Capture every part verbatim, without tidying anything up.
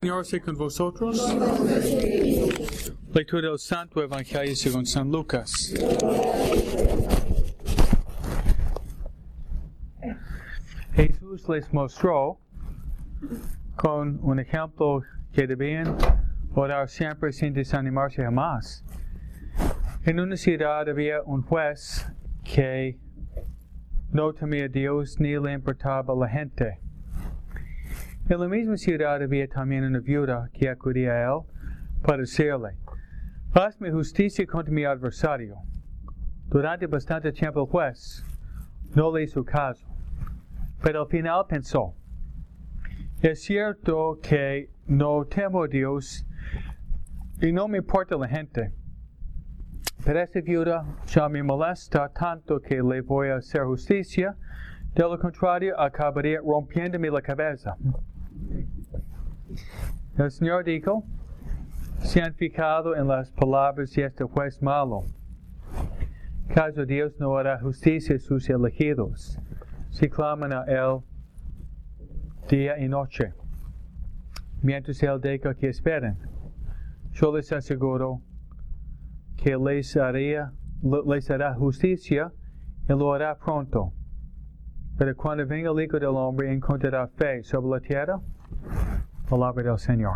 Señor sea con vosotros. Lectura del Santo Evangelio según San Lucas. Jesús les mostró con un ejemplo que debían orar siempre sin desanimarse jamás. En una ciudad había un juez que no temía a Dios ni le importaba a la gente. En la misma ciudad había también una viuda que acudía a él para decirle: hazme justicia contra mi adversario. Durante bastante tiempo el juez no le hizo caso, pero al final pensó: es cierto que no temo a Dios y no me importa la gente, pero esta viuda ya me molesta tanto que le voy a hacer justicia, de lo contrario acabaría rompiéndome la cabeza. El Señor dijo: se han fijado en las palabras de este juez malo. ¿Acaso Dios no hará justicia a sus elegidos, si claman a Él día y noche, mientras Él diga que esperen? Yo les aseguro que les, haría, les hará justicia y lo hará pronto. Pero cuando venga el Hijo del Hombre, ¿encontrará fe sobre la tierra? Palabra del Señor.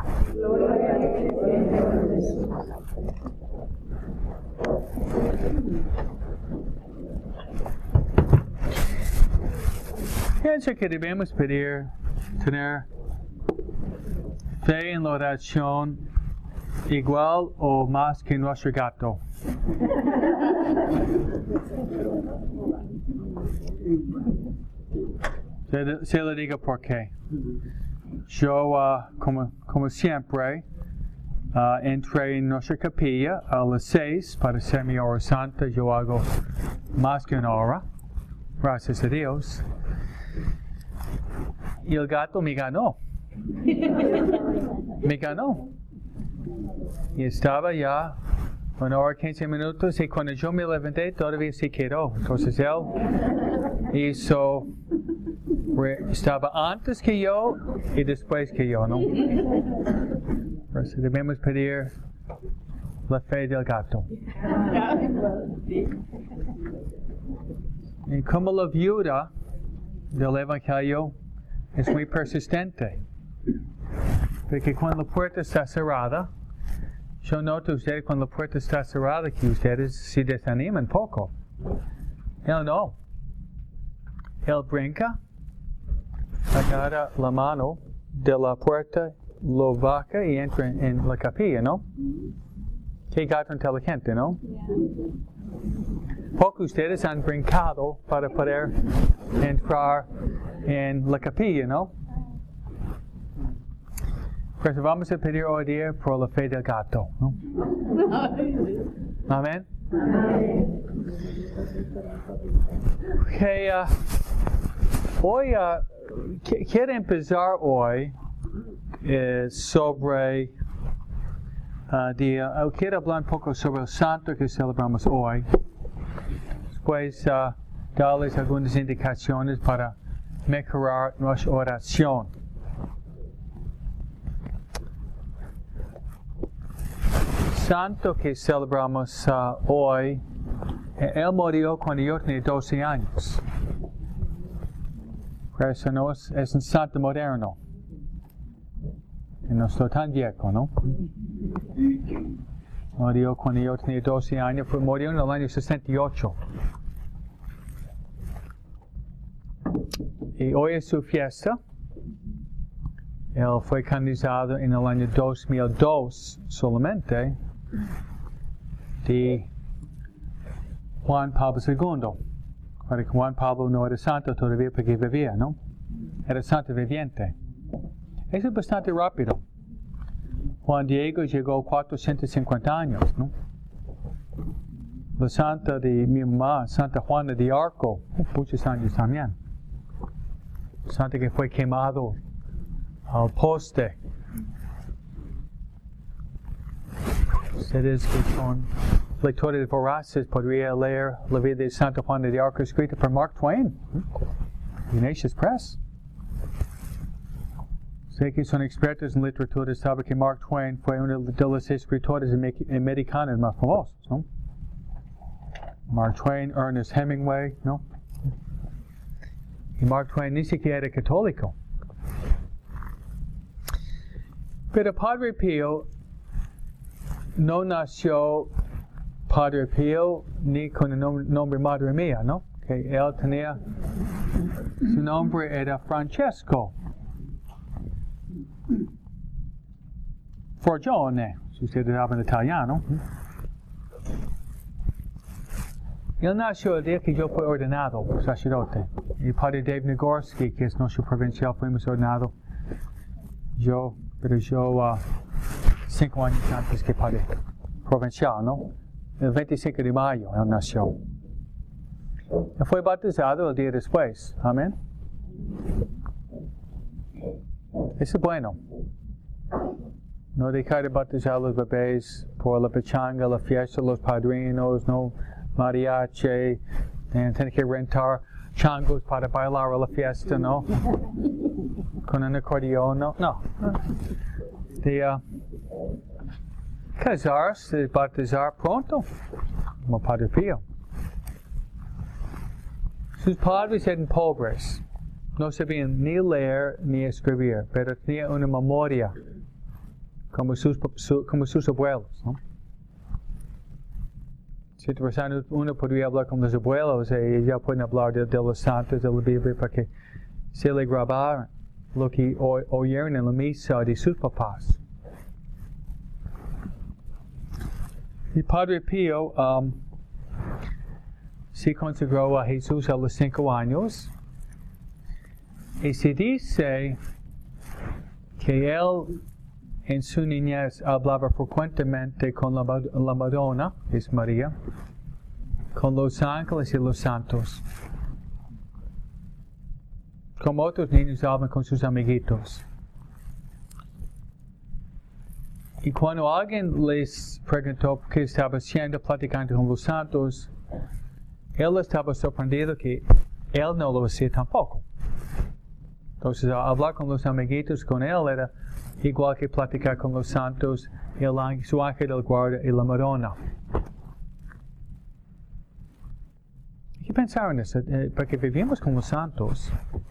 Pienso que debemos pedir, tener fe en la oración igual o más que nuestro gato. Se, se le digo por qué. Yo, uh, como, como siempre, uh, entré en nuestra capilla a las seis para hacer mi hora santa. Yo hago más que una hora, gracias a Dios. Y el gato me ganó. Me ganó. Y estaba ya una hora quince minutos y cuando yo me levanté todavía se quedó. Entonces él hizo... estaba antes que yo y después que yo, ¿no? Por eso debemos pedir la fe del gato. Y como la viuda del Evangelio es muy persistente, porque cuando la puerta está cerrada, yo noto ustedes cuando la puerta está cerrada que ustedes se desaniman poco. Él no. Él brinca, agarra la mano de la puerta, lo baja y entra en, en la capilla, ¿no? Qué gato inteligente, ¿no? Pocos de ustedes han brincado para poder entrar en la capilla, ¿no? Por eso vamos a pedir hoy día por la fe del gato, ¿no? Amén. Okay, uh, hoy uh, quiero empezar hoy eh, sobre uh, día, uh, quiero hablar un poco sobre el santo que celebramos hoy. Después uh, darles algunas indicaciones para mejorar nuestra oración. Santo que celebramos uh, hoy, él murió cuando yo tenía doce años. Por eso no es, es un santo moderno. Y no estoy tan viejo, ¿no? Murió cuando yo tenía doce años, fue, murió en el año sesenta y ocho. Y hoy es su fiesta. Él fue canonizado en el año dos mil dos solamente de Juan Pablo segundo. Porque Juan Pablo no era santo todavía porque vivía, ¿no? Era santo viviente. Eso es bastante rápido. Juan Diego llegó a cuatrocientos cincuenta años, ¿no? La santa de mi mamá, Santa Juana de Arco, muchos años también. Santa que fue quemado al poste. Ustedes que son lectores voraces podrían leer la vida de Santa Juana de Arco escrita por Mark Twain, Ignatius Press. sé que son expertos en literatura, saben que Mark Twain fue uno de los escritores americanos más famosos, ¿no? Mark Twain, Ernest Hemingway, ¿no? Y Mark Twain ni siquiera era católico. Pero Padre Pío no nació Padre Pío ni con el nombre, nombre Madre Mía, ¿no? Que él tenía, su nombre era Francesco Forgione, si ustedes hablan italiano. Él nació el día que yo fui ordenado sacerdote. Y Padre Dave Nagorsky, que es nuestro provincial, fuimos ordenados. Yo, pero yo, uh, cinco años antes que Padre provincial, ¿no? El veinticinco de mayo él nació. Él fue bautizado el día después. Amén. Eso es bueno. No dejar de bautizar a los bebés por la pachanga, la fiesta, los padrinos, no mariachi, tienen que rentar changos para bailar a la fiesta, ¿no? Con un acordeón, no. No. De uh, casarse, bautizar pronto, como Padre Pío. Sus padres eran pobres. No sabían ni leer ni escribir, pero tenían una memoria como sus, su, como sus abuelos, ¿no? Si uno podría hablar con los abuelos, y ya pueden hablar de, de los santos de la Biblia para que se le grabara lo que oyeron en la misa de sus papás. Y Padre Pío um, se consagró a Jesús a los cinco años. Y se dice que él en su niñez hablaba frecuentemente con la, la Madonna, que es María, con los ángeles y los santos. Como otros niños hablan con sus amiguitos. Y cuando alguien les preguntó qué estaba haciendo platicando con los santos, él estaba sorprendido que él no lo hacía tampoco. Entonces, hablar con los amiguitos con él era igual que platicar con los santos, el ángel, su ángel del guarda y la Madonna. Hay que pensar en eso, eh, porque vivimos con los santos.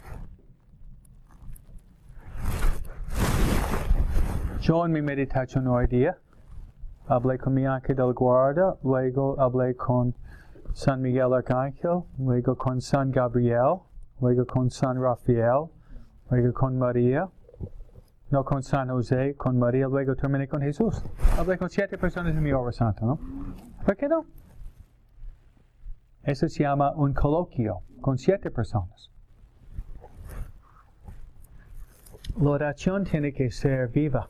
Yo en mi meditación hoy día hablé con mi ángel del guarda, luego hablé con San Miguel Arcángel, luego con San Gabriel, luego con San Rafael, luego con María, no con San José, con María, luego terminé con Jesús. Hablé con siete personas en mi hora santa, ¿no? ¿Por qué no? Eso se llama un coloquio, con siete personas. La oración tiene que ser viva.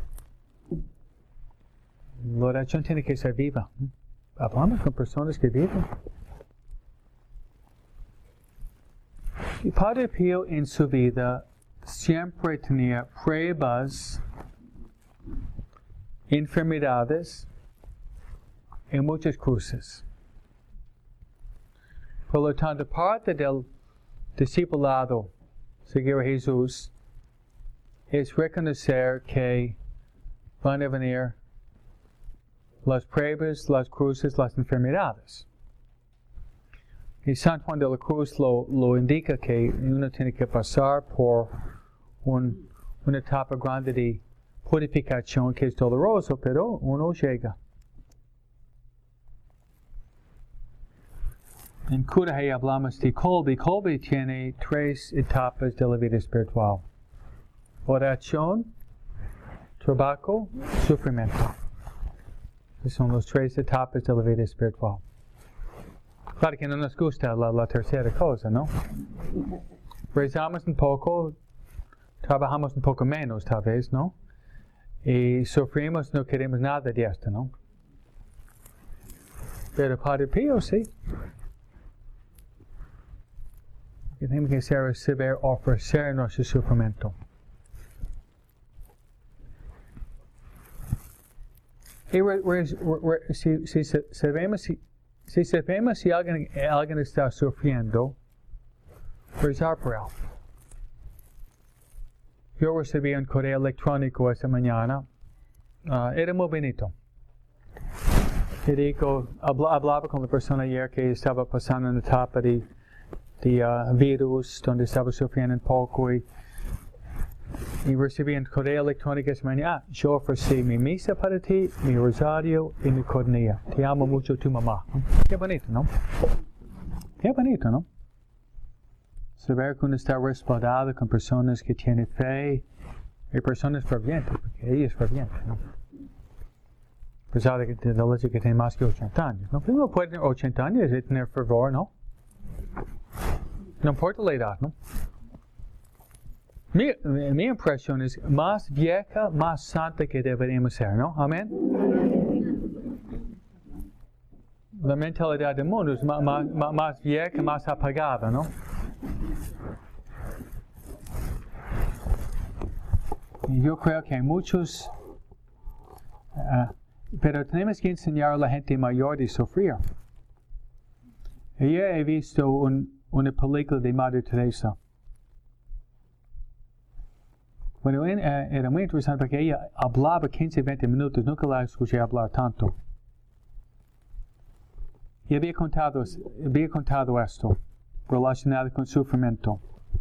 La oración tiene que ser viva. Hablamos con personas que viven. Y Padre Pío en su vida siempre tenía pruebas, enfermedades y muchas cruces. Por lo tanto, parte del discipulado, seguir a Jesús, es reconocer que van a venir las pruebas, las cruces, las enfermedades. Y San Juan de la Cruz lo, lo indica que uno tiene que pasar por un, una etapa grande de purificación que es doloroso, pero uno llega. En Cudahy hablamos de Kolbe. Kolbe tiene tres etapas de la vida espiritual: oración, trabajo, sufrimiento. Esas son las tres etapas de la vida espiritual. Claro que no nos gusta la, la tercera cosa, ¿no? Rezamos un poco, trabajamos un poco menos, tal vez, ¿no? Y sufrimos, no queremos nada de esto, ¿no? Pero Padre Pío, sí. Tenemos que ser, saber ofrecer nuestro sufrimiento. Y re, re, re, si, si, si sabemos si, si sabemos si alguien, alguien está sufriendo, rezar por él. yo recibí un correo electrónico esta mañana. Uh, era muy bonito. Que digo, habla, hablaba con la persona ayer que estaba pasando en la etapa de, de uh, virus, donde estaba sufriendo un poco y, y recibí un correo electrónico esta mañana. Ah, yo ofrecí mi misa para ti, mi rosario y mi cornea. Te amo mucho, tu mamá. Qué bonito, ¿no? Qué bonito, ¿no? Saber que uno está respaldado con personas que tienen fe y personas fervientes, porque ella es ferviente, ¿no? A pesar de, de la leche que tiene más que ochenta años, ¿no? Pero uno puede tener ochenta años y tener fervor, ¿no? No importa la edad, ¿no? Mi, mi impresión es más vieja, más santa que deberíamos ser, ¿no? Amén. La mentalidad del mundo es más, más, más vieja, más apagada, ¿no? Y yo creo que hay muchos, uh, pero tenemos que enseñar a la gente mayor de sufrir. Ayer he visto un, una película de Madre Teresa. Bueno, en, uh, era muy interesante porque ella hablaba quince a veinte minutos, nunca la escuché hablar tanto. Y había contado, había contado esto, relacionado con sufrimiento.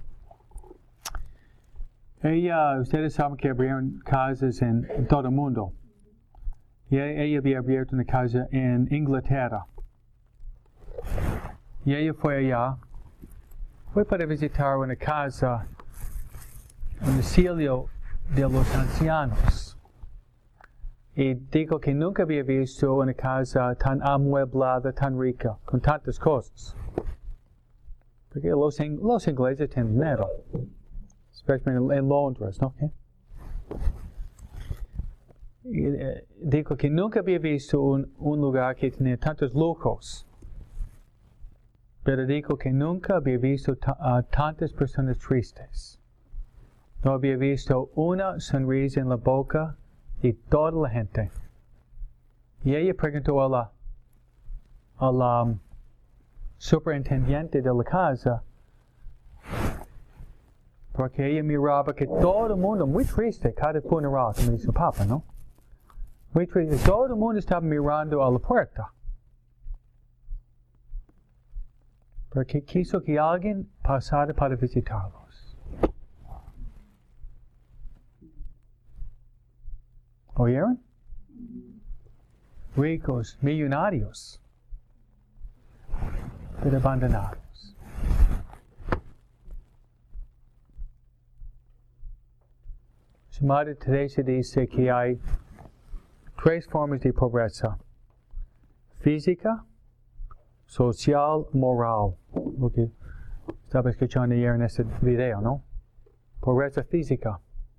Ella, ustedes saben que abrieron casas en, en todo el mundo. Y ella había abierto una casa en Inglaterra. Y ella fue allá, fue para visitar una casa, un asilo de los ancianos. Y dijo que nunca había visto una casa tan amueblada, tan rica, con tantas cosas. Porque los, los ingleses tienen dinero. Especialmente en Londres, ¿no? ¿Eh? Y, eh, dijo que nunca había visto un, un lugar que tenía tantos lujos. Pero dijo que nunca había visto ta, uh, tantas personas tristes. No había visto una sonrisa en la boca de toda la gente. Y ella preguntó a la, a la um, superintendente de la casa, porque ella miraba que todo el mundo, muy triste, cada funeral, como dice su papá, ¿no? Muy triste, todo el mundo estaba mirando a la puerta. Porque quiso que alguien pasara para visitarlos. ¿Oyeron? Ricos, millonarios, pero abandonados. Madre Teresa dice que hay tres formas de pobreza: física, social, moral. Lo que estaba escuchando ayer en este video, ¿no? Pobreza física.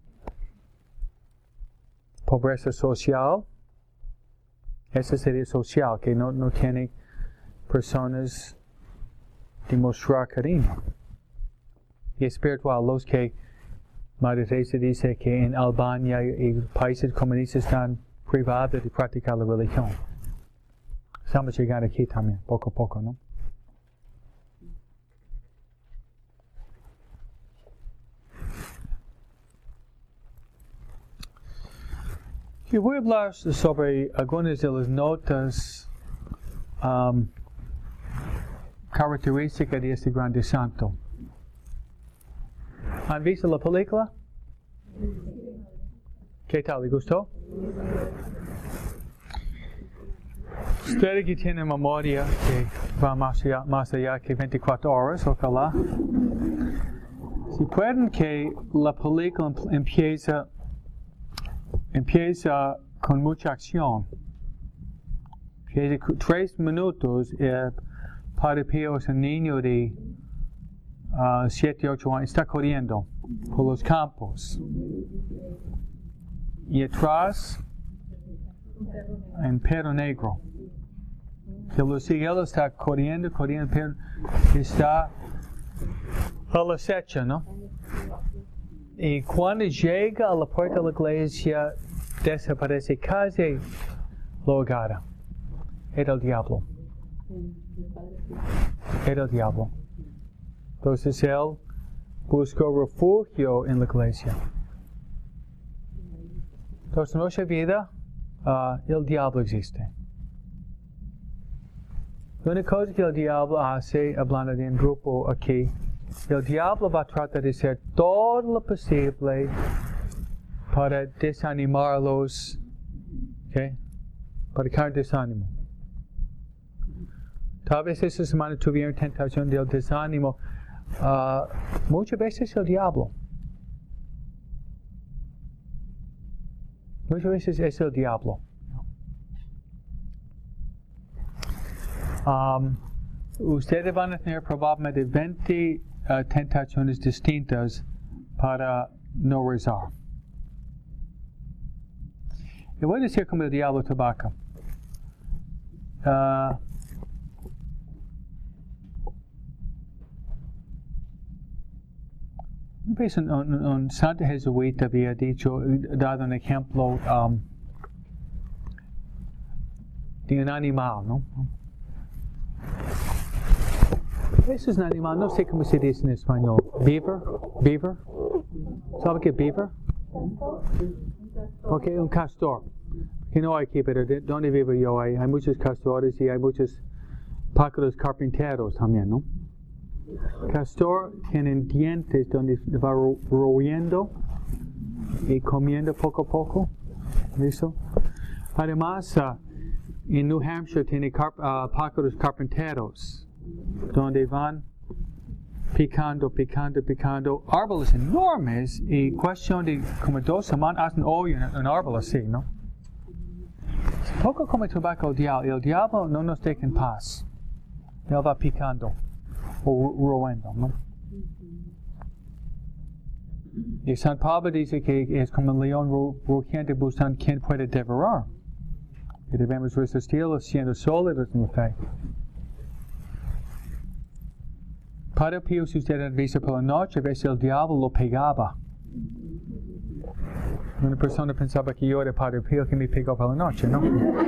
Pobreza social. Esa sería social, que no, no tiene personas de mostrar cariño. Y espiritual, los que Madre Teresa dice que en Albania y países comunistas están privados de practicar la religión. Estamos llegando aquí también, poco a poco, ¿no? Y voy a hablar sobre algunas de las notas um, características de este grande santo. ¿Han visto la película? ¿Qué tal? ¿Le gustó? Ustedes que tienen memoria que va más allá, más allá que veinticuatro horas, ojalá. Si pueden que la película empieza, empieza con mucha acción. Empieza tres minutos, eh, Padre Pío es un niño de Uh, siete, ocho años, está corriendo por los campos. Y atrás, un perro negro. Que lo sigue, él está corriendo, corriendo, pero está a la acecha, ¿no? Y cuando llega a la puerta de la iglesia, desaparece casi lo agarra. Era el diablo. Era el diablo. Entonces él buscó refugio en la iglesia. Entonces, en nuestra vida, uh, el diablo existe. La única cosa que el diablo hace, hablando de un grupo aquí, el diablo va a tratar de hacer todo lo posible para desanimarlos, ¿okay? Para crear desánimo. Tal vez esta semana tuvieron tentación del desánimo. Uh, muchas veces el diablo. Muchas veces es el diablo. Um, ustedes van a tener probablemente veinte uh, tentaciones distintas para no rezar. Y voy a decir como el diablo trabaja. Uh, Una vez un, un, un santo jesuita había dicho, dado un ejemplo um, de un animal, ¿no? Ese es un animal, no sé cómo se dice en español. Beaver, beaver. ¿Sabe qué beaver? Ok, un castor. Que no hay aquí, pero de donde vivo yo hay, hay muchos castores y hay muchos pájaros carpinteros también, ¿no? Castor tienen dientes donde va ro royendo y comiendo poco a poco. ¿Listo? Además, uh, en New Hampshire tiene carp uh, pájaros carpinteros donde van picando, picando, picando árboles enormes y cuestión de como dos semanas hacen hoy un, un árbol así, ¿no? Es poco como trabaja el diablo. El diablo no nos deja en paz. Él va picando o roendo, ¿no? Y San Pablo dice que es como un león rugiente buscando quien puede devorar. Y debemos resistirlos siendo sólidos en la fe. Padre Pío, si usted avisa por la noche, a veces el diablo lo pegaba. Una persona pensaba que yo era Padre Pío que me pegó por la noche, ¿no?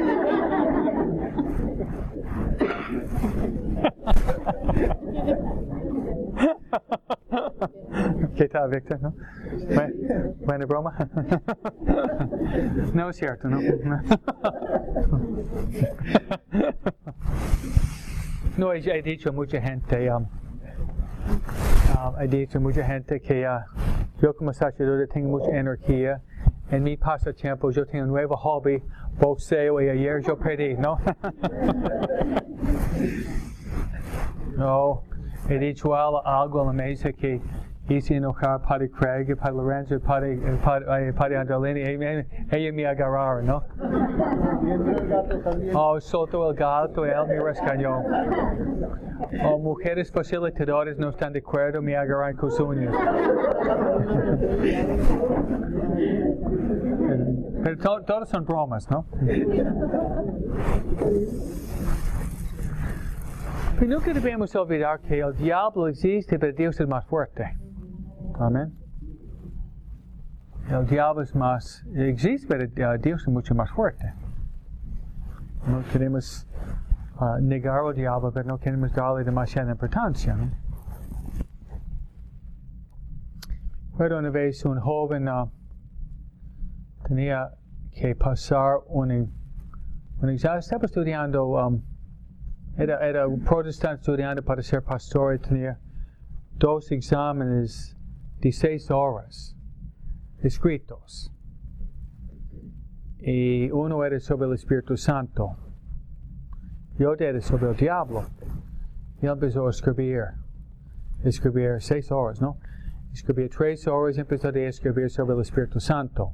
¿Qué tal, Víctor? ¿No? Buena broma. No es cierto, ¿no? No, he, he dicho a mucha gente, um, um, he dicho a mucha gente que uh, yo como sacerdote tengo mucha energía. En mi pasatiempo yo tengo un nuevo hobby, boxeo, y ayer yo perdí, ¿no? No, he dicho algo a la mesa que hice enojar Padre Craig, Padre Lorenzo, Padre, Padre, Padre Andolini, ella me agarraron, ¿no? Oh, soltó el gato, él me rescañó. Oh, mujeres facilitadoras no están de acuerdo, me agarran con sus uñas. Pero to, todos son bromas, ¿no? Pero nunca debemos olvidar que el diablo existe, pero Dios es más fuerte. Amén. El diablo es más, existe, pero uh, Dios es mucho más fuerte. No queremos uh, negar al diablo, pero no queremos darle demasiada importancia, ¿no? Recuerdo una vez un joven uh, tenía que pasar un, un examen, estaba estudiando, um, era, era un protestante estudiando para ser pastor y tenía dos exámenes de seis horas escritos. Y uno era sobre el Espíritu Santo y otro era sobre el diablo. Y él empezó a escribir, escribir seis horas, ¿no? Escribía tres horas y empezó a escribir sobre el Espíritu Santo.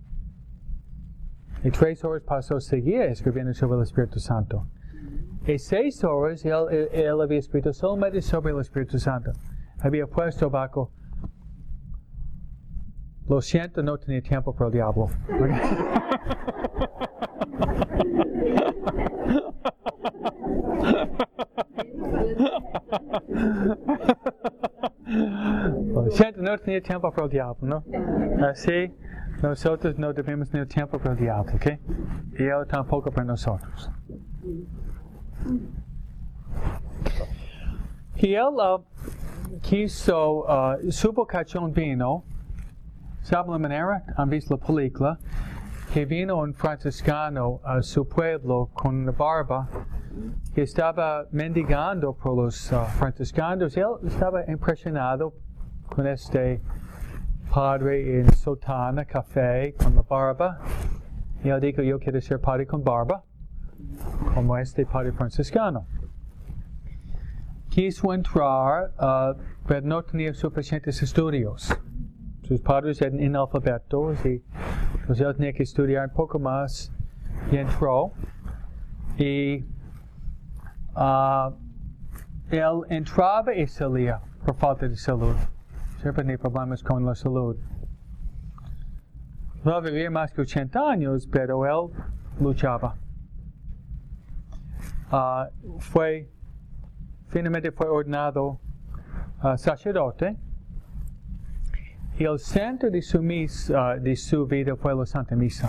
Y tres horas pasó a seguir escribiendo sobre el Espíritu Santo. Y seis horas él, él, él había escrito solamente sobre el Espíritu Santo. Había puesto abajo, lo siento, no tenía tiempo para el diablo. Lo siento, no tenía tiempo para el diablo, ¿no? Así, nosotros no debemos tener tiempo para el diablo, ¿ok? Y él tampoco para nosotros. Y él uh, quiso, uh, su vocación vino, ¿sabe la manera? Han visto la película. que vino un franciscano a su pueblo con una barba que estaba mendigando por los uh, franciscanos. Él estaba impresionado con este padre en sotana, café, con la barba. Y él dijo, yo quiero ser padre con barba, como este padre franciscano. Quiso entrar, uh, pero no tenía suficientes estudios. Sus padres eran analfabetos y pues él tenía que estudiar un poco más. Y entró. Y uh, él entraba y salía por falta de salud. Siempre tenía problemas con la salud. Va a vivir más que ochenta años, pero él luchaba. Uh, fue, finalmente fue ordenado uh, sacerdote. Y el centro de su, misa, uh, de su vida fue la Santa Misa.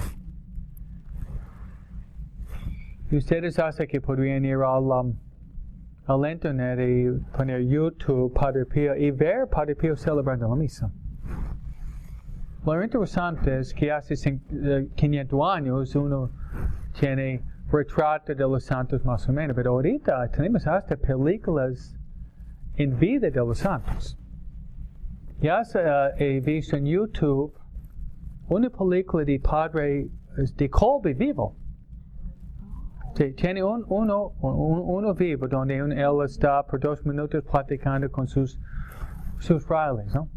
Y ustedes hacen que podrían ir al, um, al internet y poner YouTube Padre Pío y ver Padre Pío celebrando la misa. Lo interesante es que hace quinientos años uno tiene retrato de los santos más o menos, pero ahorita tenemos hasta películas en vida de los santos. Ya uh, he visto en YouTube una película de Padre de Colby vivo. Sí, tiene un, uno, un, uno vivo donde un, él está por dos minutos platicando con sus, sus frailes, ¿no?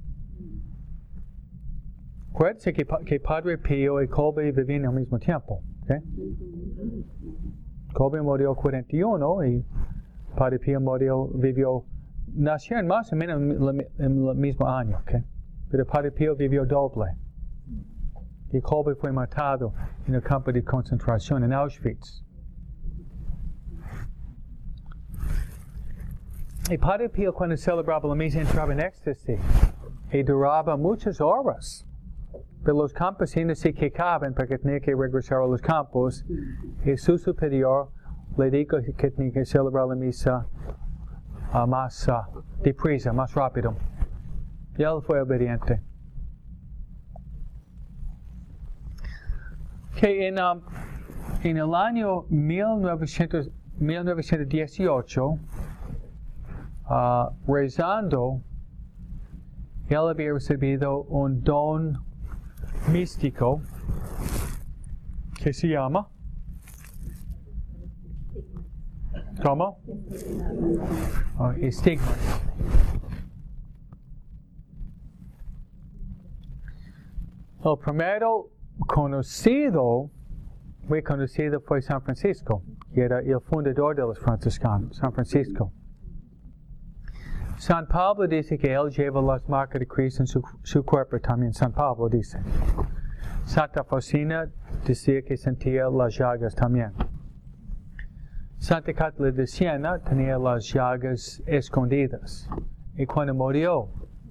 Acuérdense que, que Padre Pío y Colby vivían al mismo tiempo. ¿Okay? Colby murió cuarenta y uno y Padre Pío murió, vivió, nacieron más o menos en el mismo año. ¿Okay? Pero Padre Pío vivió doble. Y Colby fue matado en el campo de concentración en Auschwitz. Y Padre Pío cuando celebraba la misa entraba en éxtasis y duraba muchas horas. Pero los campesinos se quejaban porque tenía que regresar a los campos y su superior le dijo que tenía que celebrar la misa uh, más uh, deprisa, más rápido. Y él fue obediente. Que en, um, en el año mil novecientos dieciocho, uh, rezando, él había recibido un don místico que se llama ¿cómo? Oh, estigmas. El primero conocido muy conocido fue San Francisco, que era el fundador de los franciscanos, San Francisco. San Pablo dice que él lleva las marcas de Cristo en su, su cuerpo también. San Pablo dice. Santa Faustina decía que sentía las llagas también. Santa Catalina de Siena tenía las llagas escondidas. Y cuando murió,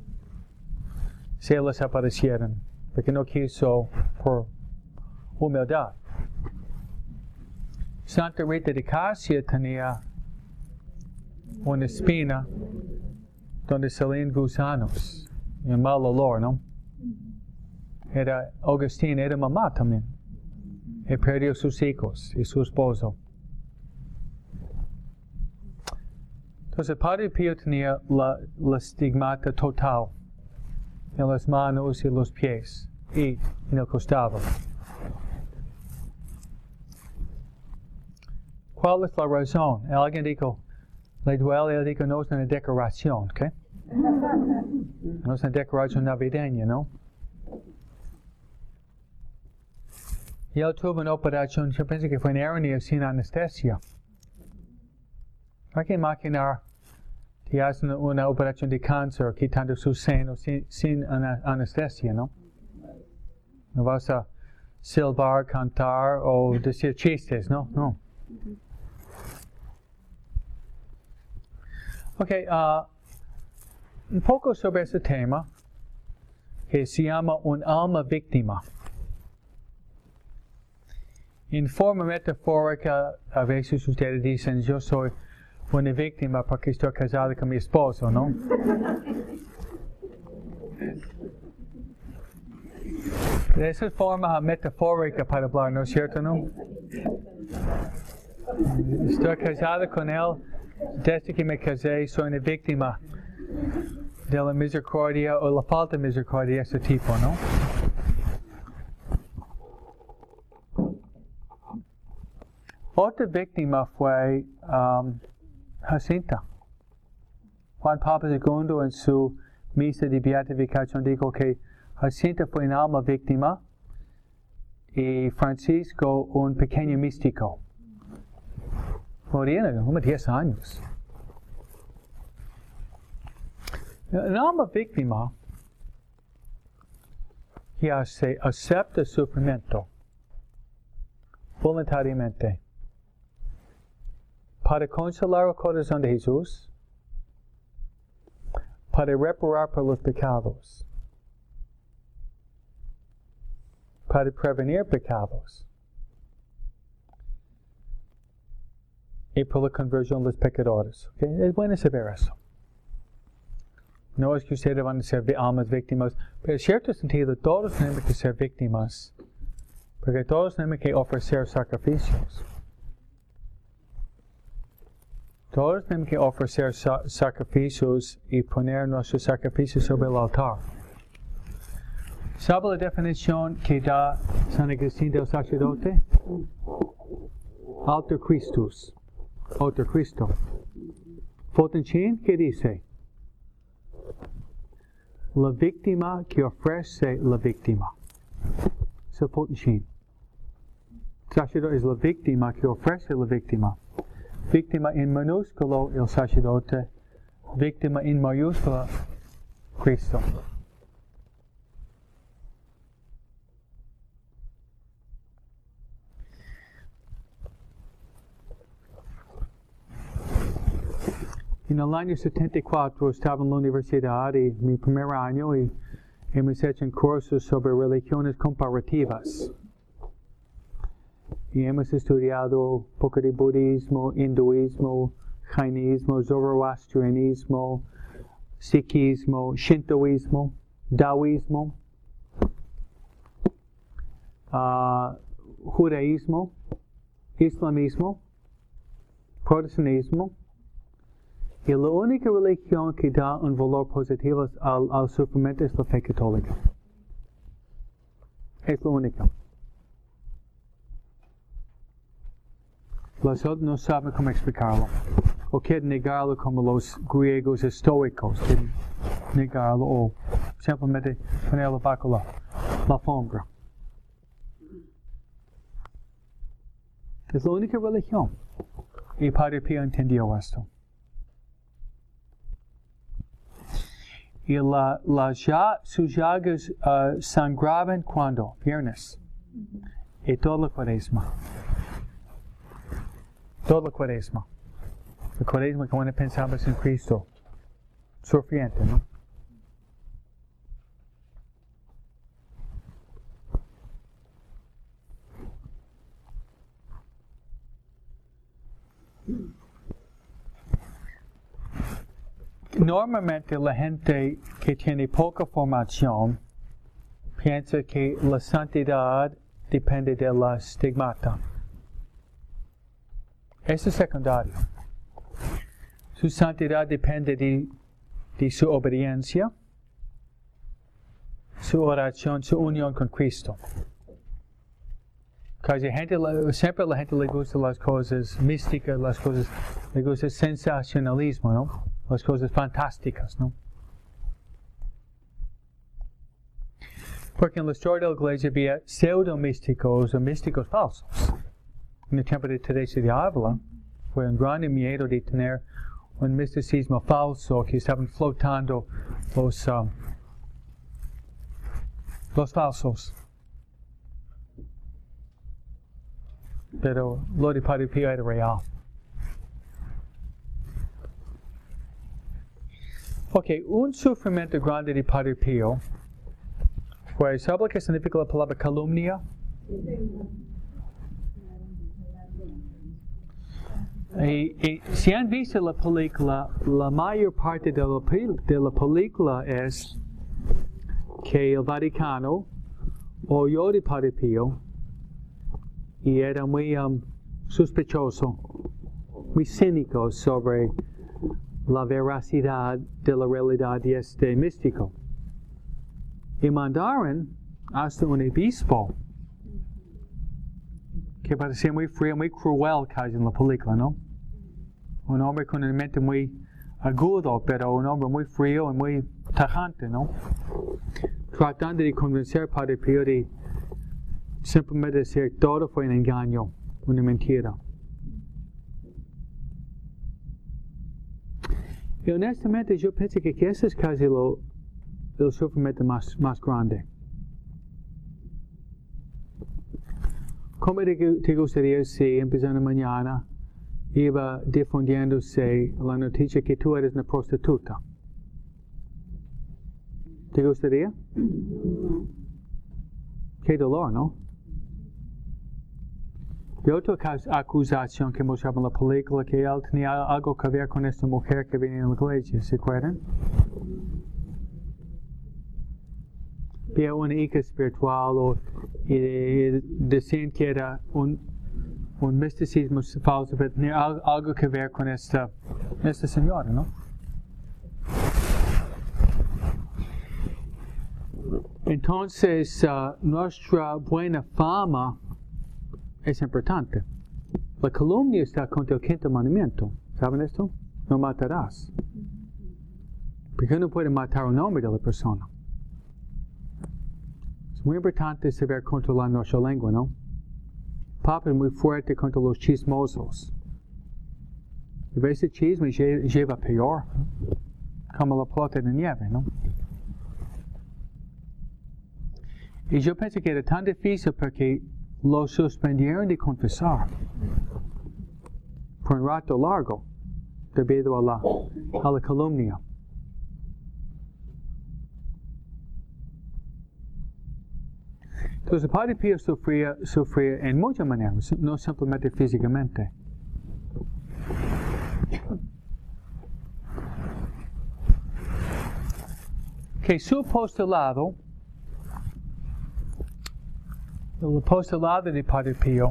se les aparecieron, porque no quiso por humildad. Santa Rita de Casia tenía una espina donde salían gusanos y un mal olor, ¿no? Era Agustín, era mamá también. Y perdió sus hijos y su esposo. Entonces Padre Pío tenía la, la estigmata total en las manos y los pies y en el costado. ¿Cuál es la razón? Alguien dijo, le duele, él dijo, no es una decoración, ¿ok? No es una decoración navideña, ¿no? Y él tuvo una operación, yo pensé que fue en hernia sin anestesia. Hay que imaginar que hacen una operación de cáncer quitando sus senos sin, sin ana, anestesia, ¿no? No vas a silbar, cantar o decir chistes, ¿no? No. Ok, uh, un poco sobre ese tema que se llama un alma víctima. En forma metafórica, a veces ustedes dicen, yo soy una víctima porque estoy casada con mi esposo, ¿no? Esa es forma metafórica para hablar, ¿no es cierto, no? Estoy casado con él. Desde que me casé, soy una víctima de la misericordia o la falta de misericordia de ese tipo, ¿no? Otra víctima fue um, Jacinta. Juan Pablo segundo en su misa de beatificación dijo que Jacinta fue un alma víctima y Francisco un pequeño místico. Morían como diez años. Un alma víctima que hace, acepta sufrimiento voluntariamente para consolar el corazón de Jesús, para reparar por los pecados, para prevenir pecados y por la conversión de los pecadores. ¿Okay? Es bueno saber eso. No es que ustedes van a ser almas víctimas, pero en cierto sentido todos tenemos que ser víctimas, porque todos tenemos que ofrecer sacrificios. Todos tenemos que ofrecer sa- sacrificios y poner nuestros sacrificios sobre el altar. ¿Sabe la definición que da San Agustín del sacerdote? Alter Christus. Alter Cristo. Fotenchin, ¿qué dice? La víctima que ofrece la víctima. Es el Fotenchin. El sacerdote es la víctima que ofrece la víctima. Víctima en minúsculo el sacerdote. Víctima en mayúscula Cristo. En el año setenta y cuatro estaba en la universidad y mi primer año y hemos hecho un curso sobre religiones comparativas. Y hemos estudiado un poco de budismo, hinduismo, jainismo, zoroastrianismo, sikhismo, shintoísmo, taoísmo, uh, judaísmo, islamismo, protestantismo. Y la única religión que da un valor positivo al, al sufrimiento es la fe católica. Es la única. Los otros no saben cómo explicarlo. O quieren negarlo como los griegos estoicos. Quieren negarlo o simplemente ponerlo bajo la, la alfombra. Es la única religión. Y Padre Pío entendió esto. Y la, la ya, sus llagas uh, sangraban cuando? Viernes. Y toda la cuaresma. Toda la cuaresma. La cuaresma que cuando pensamos en Cristo. Sufriente, ¿no? Normalmente la gente que tiene poca formación piensa que la santidad depende de la stigmata. Eso es secundario. Su santidad depende de, de su obediencia, su oración, su unión con Cristo. Porque gente, siempre a la gente le gustan las cosas místicas, las cosas, le gusta el sensacionalismo, ¿no? Las cosas fantásticas, ¿no? Porque en la historia de la iglesia había pseudo-místicos o místicos falsos. En el tiempo de Teresa de Ávila, fue un gran miedo de tener un misticismo falso que estaban flotando los, um, los falsos. Pero lo de Padre Pío era real. Ok, un sufrimiento grande de Padre Pío fue, ¿sabe lo que significa la palabra calumnia? Y, y si han visto la película, la mayor parte de la, de la película es que el Vaticano oyó de Padre Pío y era muy um, sospechoso, muy cínico sobre la veracidad de la realidad de este místico. Y mandaron hasta un obispo que parecía muy frío, muy cruel casi en la película, ¿no? Un hombre con una mente muy agudo, pero un hombre muy frío y muy tajante, ¿no? Tratando de convencer a Padre Pío de simplemente decir todo fue un engaño, una mentira. Y honestamente yo pienso que, que ese es casi lo, el sufrimiento más, más grande. ¿Cómo te gustaría si empezando mañana iba difundiéndose la noticia que tú eres una prostituta? ¿Te gustaría? Qué dolor, ¿no? Y otra acusación que mostraba en la película, que él tenía algo que ver con esta mujer que venía en la iglesia, ¿se acuerdan? Había una hija espiritual o, y, y decían que era un, un misticismo falso, pero tenía algo que ver con esta, esta señora, ¿no? Entonces, uh, nuestra buena fama es importante. La calumnia está contra el quinto mandamiento. ¿Saben esto? No matarás. Porque no puede matar un nombre de la persona. Es muy importante saber controlar nuestra lengua, ¿no? Papa es muy fuerte contra los chismosos. Y ese chisme lleva peor. Como la pelota de nieve, ¿no? Y yo pensé que era tan difícil porque lo suspendieron de confesar por un rato largo debido a la, a la calumnia. Entonces el Padre Pío sufría, sufría en muchas maneras, no simplemente físicamente. Que su apostolado, el apostolado de Padre Pío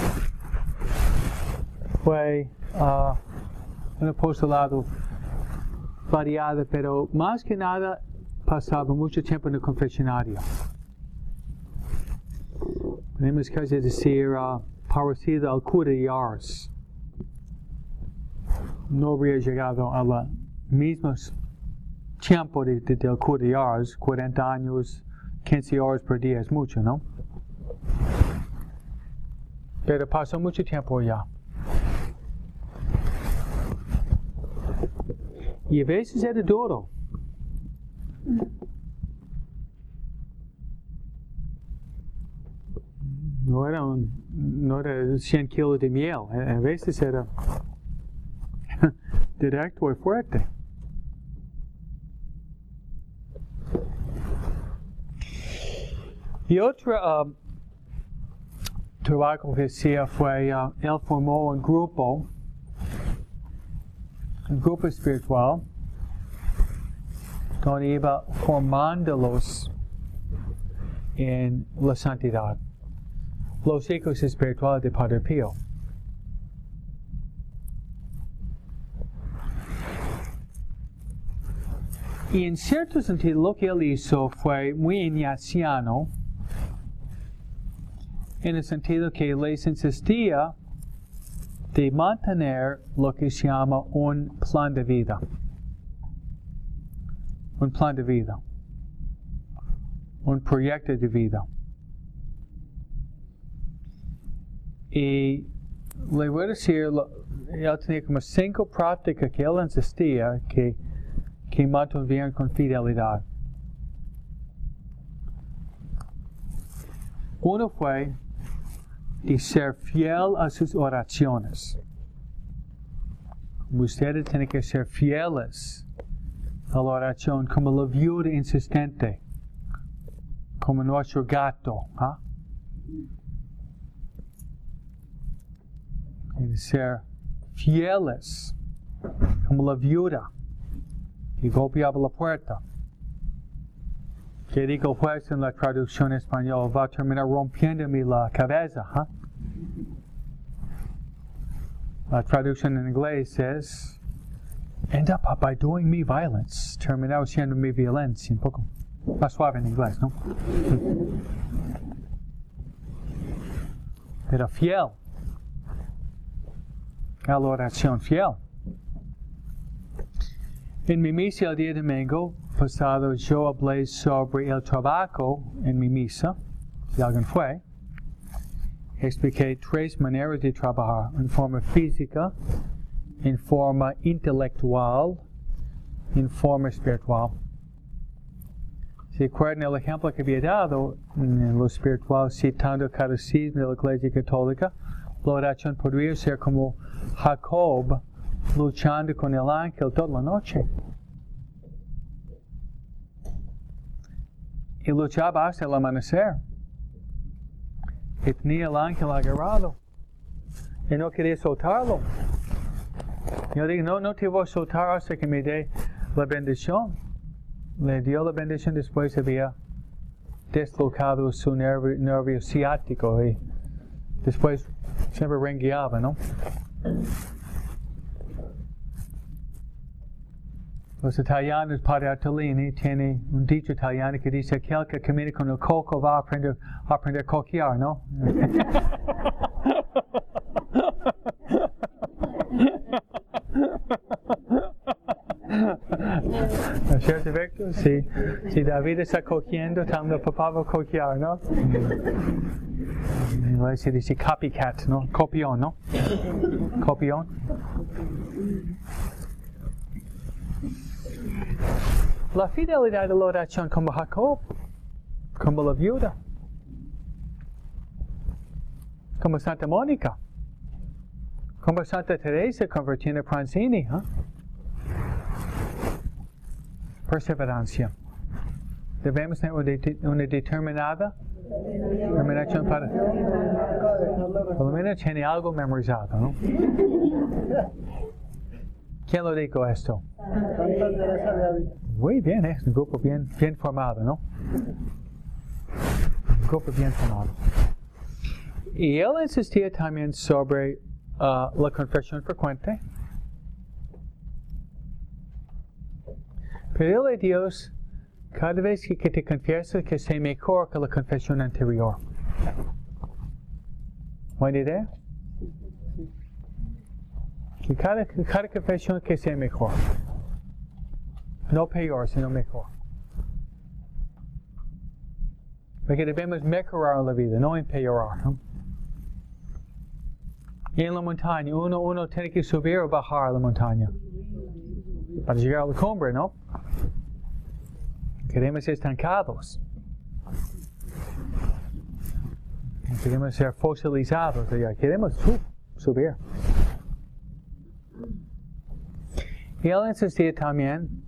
fue uh, un apostolado variado, pero más que nada pasaba mucho tiempo en el confesionario. Tenemos que decir uh, parecido al cura de Ars. No habría llegado a la misma tiempo de, de, del cura de Ars, cuarenta años, quince horas por día, es mucho, ¿no? Pero pasó mucho tiempo ya. Y a veces era duro. No era, un, no era cien kilos de miel. A veces era directo y fuerte. Y otro uh, trabajo que hacía fue, uh, él formó un grupo, un grupo espiritual, donde iba formándolos en la santidad. Los hijos espirituales de Padre Pío. Y en cierto sentido lo que él hizo fue muy ignaciano, en el sentido que les insistía de mantener lo que se llama un plan de vida. Un plan de vida. Un proyecto de vida. Y le voy a decir, él tenía como cinco prácticas que él insistía que, que mantuvieran con fidelidad. Uno fue de ser fiel a sus oraciones. Ustedes tienen que ser fieles a la oración, como la viuda insistente, como nuestro gato. ¿eh? Y ser fieles, como la viuda que golpeaba la puerta. que digo pues en la traducción española, va a terminar rompiéndome la cabeza. ¿eh? La traducción en inglés es, end up by doing me violence, terminar siendo mi violencia, un poco más suave en inglés, ¿no? Pero fiel, a la oración fiel. En mi misa el día domingo pasado yo hablé sobre el trabajo en mi misa, si alguien fue. Expliqué tres maneras de trabajar, en forma física, en forma intelectual, en forma espiritual. Si recuerdan el ejemplo que había dado en lo espiritual, citando el catecismo de la Iglesia Católica, la oración podría ser como Jacob luchando con el ángel toda la noche. Y luchaba hasta el amanecer. Y tenía el ángel agarrado. Y no quería soltarlo. Yo digo, no, no te voy a soltar hasta que me dé la bendición. Le dio la bendición, después había deslocado su nervio, nervio ciático. Y después siempre rengueaba, ¿no? Los italianos, Padre Artolini, tiene un dicho italiano que dice: aquel que camina con el coco va a aprender a aprender a coquear, ¿no? ¿No es cierto, Víctor? Si, si David está cogiendo, también el papá va a coquear, ¿no? En inglés se dice copycat, ¿no? Copión, ¿no? Copión. La fidelidad de la oración como Jacob, como la viuda, como Santa Mónica, como Santa Teresa convirtiendo a Pranzini, ¿eh? Perseverancia. Debemos tener una, una determinada determinación para, por lo menos tiene algo memorizado, ¿no? ¿Quién lo dijo esto? Muy bien, es un grupo bien, bien formado, ¿no? Un grupo bien formado. Y él insistía también sobre uh, la confesión frecuente. Pedirle a Dios cada vez que, que te confiesas que sea mejor que la confesión anterior. ¿Buena idea? Que cada, cada confesión que sea mejor. No peor, sino mejor. Porque debemos mejorar la vida, no empeorar, ¿no? Y en la montaña, uno, uno tiene que subir o bajar la montaña. Para llegar a la cumbre, ¿no? Queremos ser estancados. Queremos ser fosilizados. Queremos sub, subir. Y él insistía también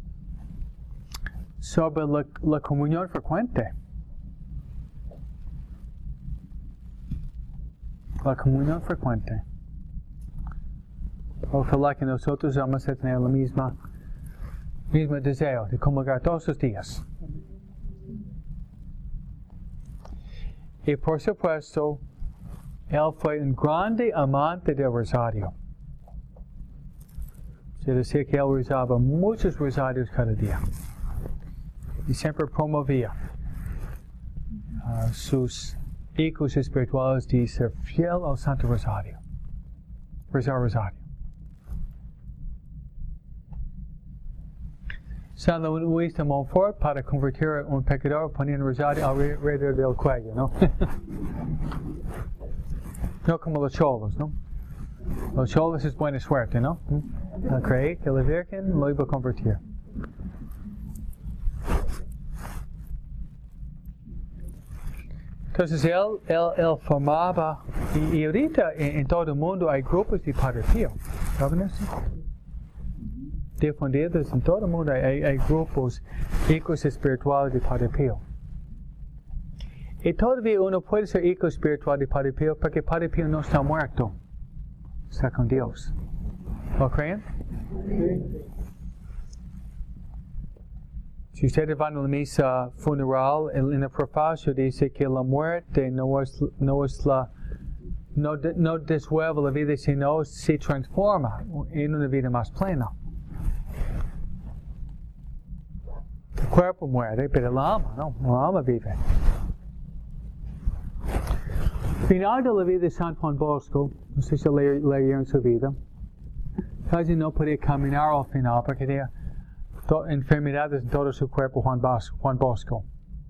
sobre la, la comunión frecuente. La comunión frecuente. Ojalá que nosotros vamos a tener la misma, mismo deseo de comulgar todos los días. Y por supuesto, él fue un grande amante del rosario. Es decir, que él rezaba muchos rosarios cada día. Y siempre promovía uh, sus hijos espirituales de ser fiel al Santo Rosario. Rezar rosario. San Luis de Montfort, para convertir a un pecador, ponía un rosario alrededor del cuello, ¿no? No como los cholos, ¿no? Los cholos es buena suerte, ¿no? Al creer que la Virgen lo iba a convertir. Entonces él, él, él formaba, y, y ahorita en, en todo el mundo hay grupos de Padre Pío, ¿saben eso? Difundidos en todo el mundo hay, hay grupos, hijos espirituales de Padre Pío. Y todavía uno puede ser hijo espiritual de Padre Pío porque Padre Pío no está muerto, está con Dios. ¿Lo creen? Si ustedes van a la misa funeral, en el prefacio dice que la muerte no es, no es la, no, no desuelve la vida, sino se transforma en una vida más plena. El cuerpo muere, pero el alma, no, el alma vive. Final de la vida de San Juan Bosco, no sé si leyeron su vida, casi no podía caminar al final porque tenía enfermedades en todo su cuerpo. Juan Bosco, Juan Bosco.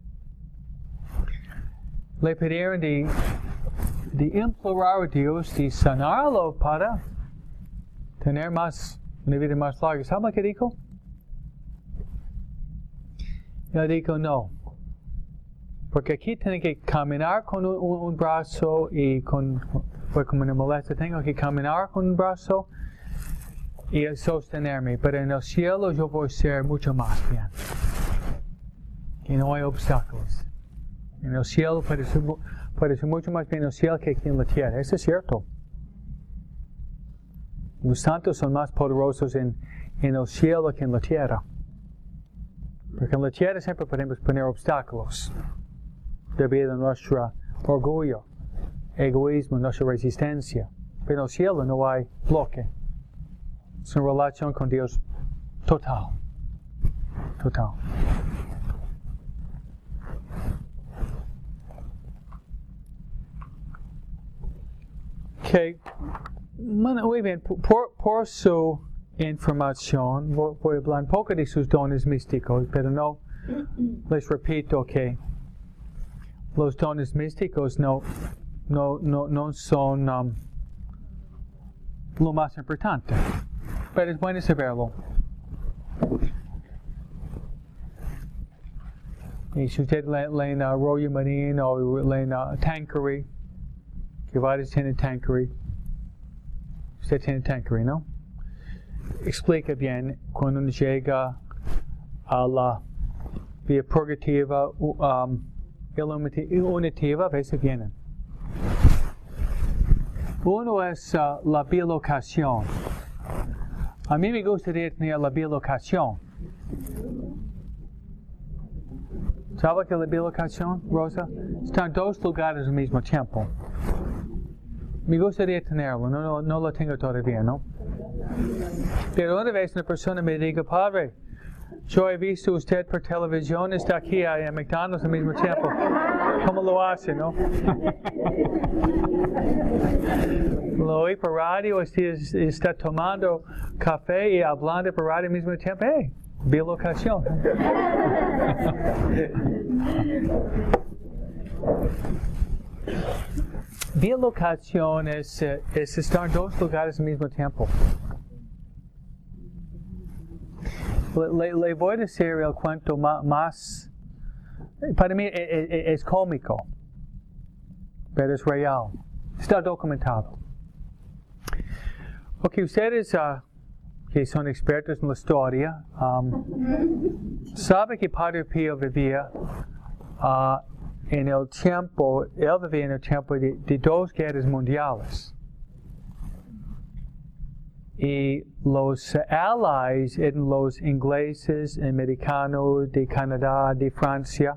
Le pidieron de, de implorar a Dios de sanarlo para tener más, una vida más larga. ¿Sabe lo que dijo? Yo digo no. Porque aquí tiene que caminar con un, un brazo y con, fue como una molestia, tengo que caminar con un brazo y sostenerme, pero en el cielo yo voy a ser mucho más bien. Y no hay obstáculos. En el cielo puede ser, puede ser mucho más bien en el cielo que aquí en la tierra. Eso es cierto. Los santos son más poderosos en, en el cielo que en la tierra. Porque en la tierra siempre podemos poner obstáculos debido a nuestro orgullo, egoísmo, nuestra resistencia. Pero en el cielo no hay bloque. Es una relación con Dios total. Total. Ok. Bueno, muy bien. Por, por su información, voy a hablar un poco de sus dones místicos, pero no les repito que los dones místicos no, no, no, no son um, lo más importante. Pero es bueno saberlo. Y si usted lee en Rollo Marín o lee en Tanqueray, que varios tienen Tanqueray, usted tiene Tanqueray, ¿no? Explica bien cuando uno llega a la vía purgativa, um, iluminativa, a veces vienen. Uno es uh, la bilocación. A mí me gustaría tener la bilocación. ¿Sabe qué es la bilocación, Rosa? Están en dos lugares al mismo tiempo. Me gustaría tenerlo, no, no, no lo tengo todavía, ¿no? Pero una vez una persona me dijo, Padre, yo he visto usted por televisión, está aquí en McDonald's al mismo tiempo. ¿Cómo lo hace, no? Lo oí por radio, está tomando café y hablando por radio al mismo tiempo. ¡Hey! Bilocación. Bilocación es, es estar en dos lugares al mismo tiempo. Le, le voy a decir el cuento más, para mí es, es cómico, pero es real. Está documentado. Ok, ustedes uh, que son expertos en la historia, um, saben que Padre Pío vivía uh, en el tiempo, él vivía en el tiempo de, de dos guerras mundiales. Y los allies eran los ingleses, americanos, de Canadá, de Francia.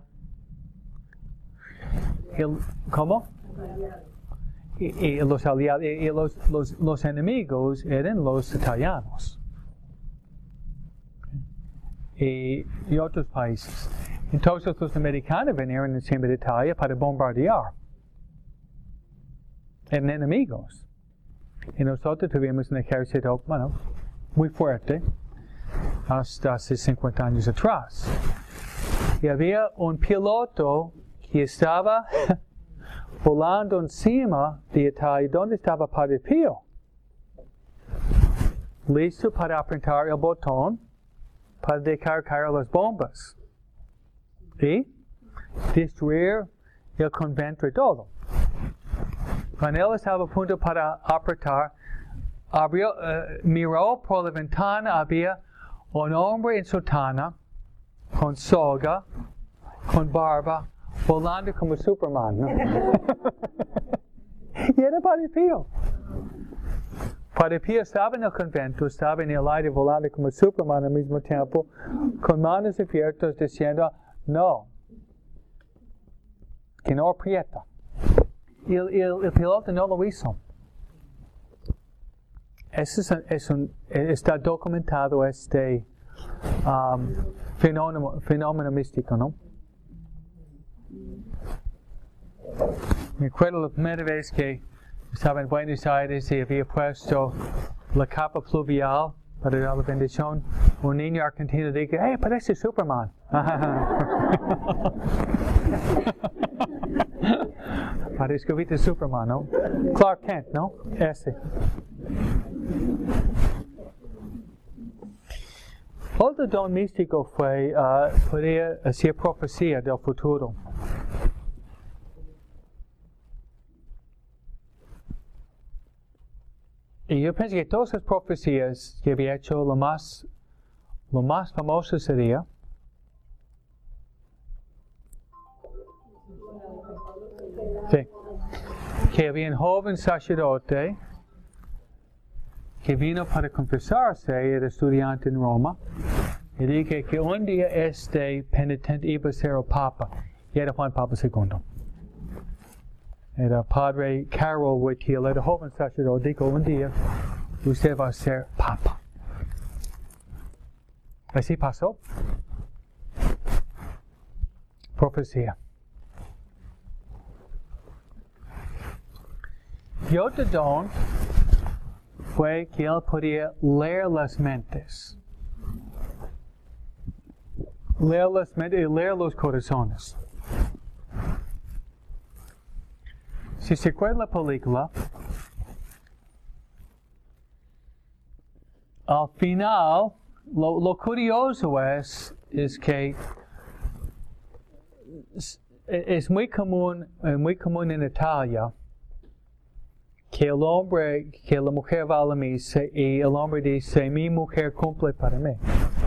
El, ¿Cómo? Y, y los aliados, y, y los, los, los enemigos eran los italianos. Y, y otros países. Entonces los americanos vinieron encima de Italia para bombardear. Eran enemigos. Y nosotros tuvimos un ejército, bueno, muy fuerte, hasta hace cincuenta años atrás. Y había un piloto que estaba volando encima de Italia, donde estaba Padre Pío, listo para apretar el botón para dejar caer las bombas y destruir el convento y todo. Cuando él estaba a punto para apretar, abrió, uh, miró por la ventana, había un hombre en sotana, con soga, con barba, volando como Superman, ¿no? Y era Padre Pío. Padre Pío estaba en el convento, estaba en el aire volando como Superman al mismo tiempo, con manos abiertas diciendo, no, que no aprieta. Y el, el, el piloto no lo hizo. Eso es un, es un, está documentado este um, fenómeno, fenómeno místico, ¿no? Me acuerdo la primera vez que estaba en Buenos Aires y había puesto la capa pluvial para dar la bendición. Un niño argentino dijo, ¡hey, parece Superman! Parece que viste Superman, ¿no? Clark Kent, ¿no? Ese. Otro don místico fue, uh, podía hacer profecía del futuro. Y yo pienso que todas las profecías que había hecho, lo más, lo más famoso sería sí, que había un joven sacerdote que vino para confesarse, era estudiante en Roma, y dije que un día este penitente iba a ser el Papa, y era Juan Pablo segundo. Era Padre Carol Wojtyla, era joven sacerdote, dijo un día, usted va a ser Papa. Así pasó. Profecía. Y otro don fue que él podía leer las mentes. Leer las mentes y leer los corazones. Si se acuerdan la película, al final, lo, lo curioso es, es que es, es muy común, muy común en Italia que el hombre, que la mujer va a la misa y el hombre dice, mi mujer cumple para mí.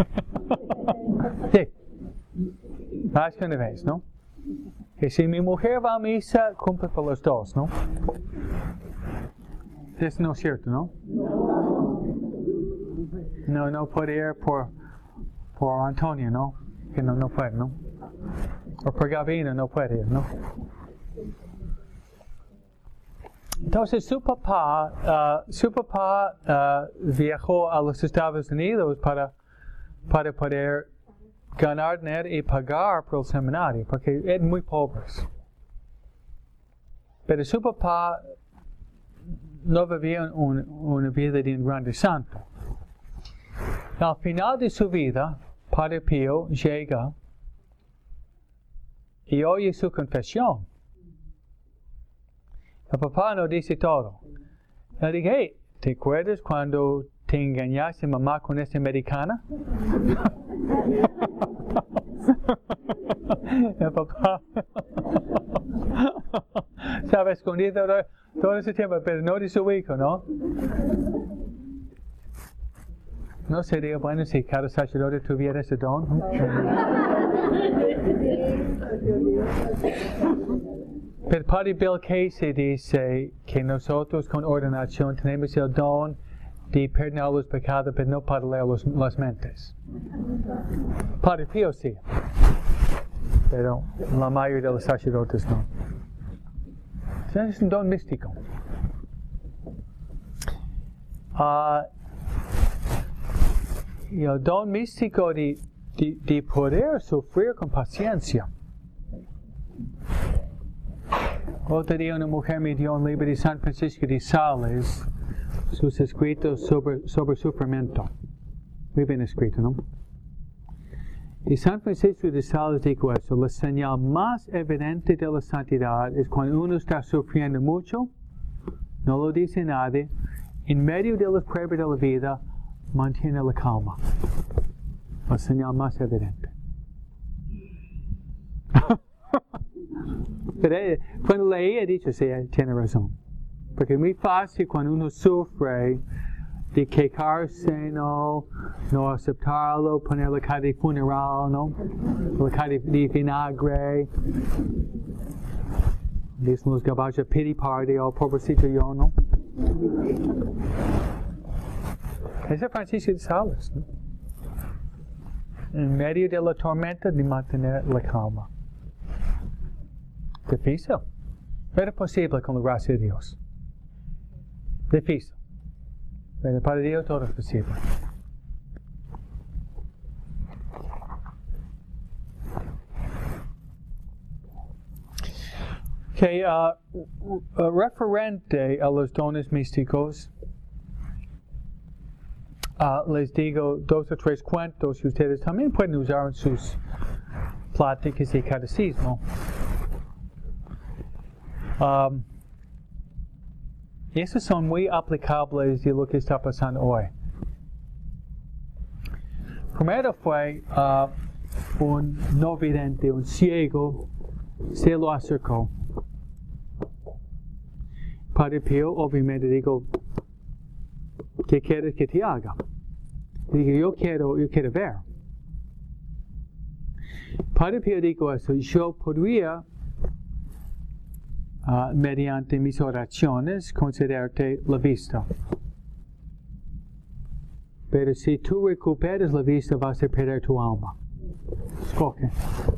Sí. Más que una vez, ¿no? Que si mi mujer va a misa, cumple por los dos, ¿no? Eso no es cierto, ¿no? No, no puede ir por, por Antonio, ¿no? Que no, no puede, ¿no? O por Gavina no puede ir, ¿no? Entonces su papá, uh, su papá uh, viajó a los Estados Unidos para, para poder ganar dinero y pagar por el seminario, porque eran muy pobres. Pero su papá no vivía un, una vida de un grande santo. Al final de su vida, Padre Pío llega y oye su confesión. El papá no dice todo. Él dice, hey, ¿te acuerdas cuando te engañaste mamá con esta americana? El papá estaba escondido todo ese tiempo, pero no de su hijo, ¿no? ¿No sería bueno si cada sacerdote tuviera ese don? Pero Padre Bill Casey dice que nosotros con ordenación tenemos el don de perdonar los pecados, pero no para leer los, las mentes. Padre Pío sí, pero la mayoría de los sacerdotes no. Entonces es un don místico. Uh, y el don místico de, de, de poder sufrir con paciencia. Otro día una mujer me dio un libro de San Francisco de Sales, sus escritos sobre, sobre sufrimiento. Muy bien escrito, ¿no? Y San Francisco de Sales dijo eso, la señal más evidente de la santidad es cuando uno está sufriendo mucho, no lo dice nadie, en medio de las pruebas de la vida, mantiene la calma. La señal más evidente. Pero ella, cuando leí, he dicho, sí, tiene razón. Porque es muy fácil cuando uno sufre de quejarse, no, no aceptarlo, poner la cara de funeral, ¿no? La cara de, de vinagre. Dicen los gabachos, pity party, oh, pobrecito yo, ¿no? Ese es Francisco de Sales, ¿no? En medio de la tormenta, de mantener la calma. Difícil, pero posible con la gracia de Dios. Difícil, pero para Dios todo es posible. Okay, uh, uh, referente a los dones místicos, uh, les digo dos o tres cuentos que ustedes también pueden usar en sus pláticas de catecismo. Um, esos son muy aplicables de lo que está pasando hoy. Primero fue uh, un no vidente, un ciego, se lo acercó. Padre Pío, obviamente, digo, ¿qué quieres que te haga? Digo, yo quiero, yo quiero ver. Padre Pío dijo eso, yo podría, uh, mediante mis oraciones, concederte la vista. Pero si tú recuperas la vista, vas a perder tu alma. Escoge.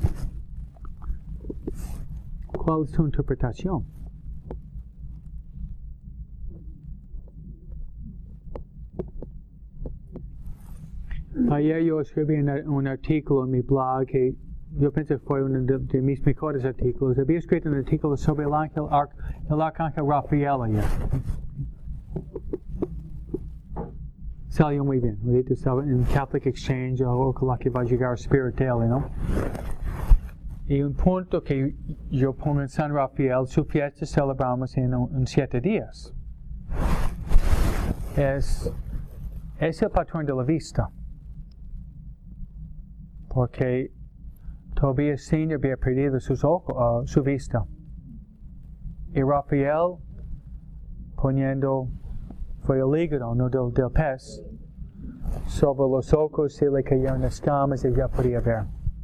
¿Cuál es tu interpretación? Ayer yo escribí un artículo en mi blog que yo pensé que fue uno de, de mis mejores artículos. Había escrito un artículo sobre el ángel, el arcángel Rafael ayer. Salió muy bien. Ahorita estaba en Catholic Exchange o con la que va a llegar Spirit Daily, ¿no? Y un punto que yo pongo en San Rafael, su fiesta celebramos en, en siete días. Es, es el patrón de la vista. Porque todavía el Señor había perdido sus ojos, uh, su vista. Y Rafael, poniendo, fue el hígado, no del, del pez, sobre los ojos se le cayeron escamas y ya podía ver.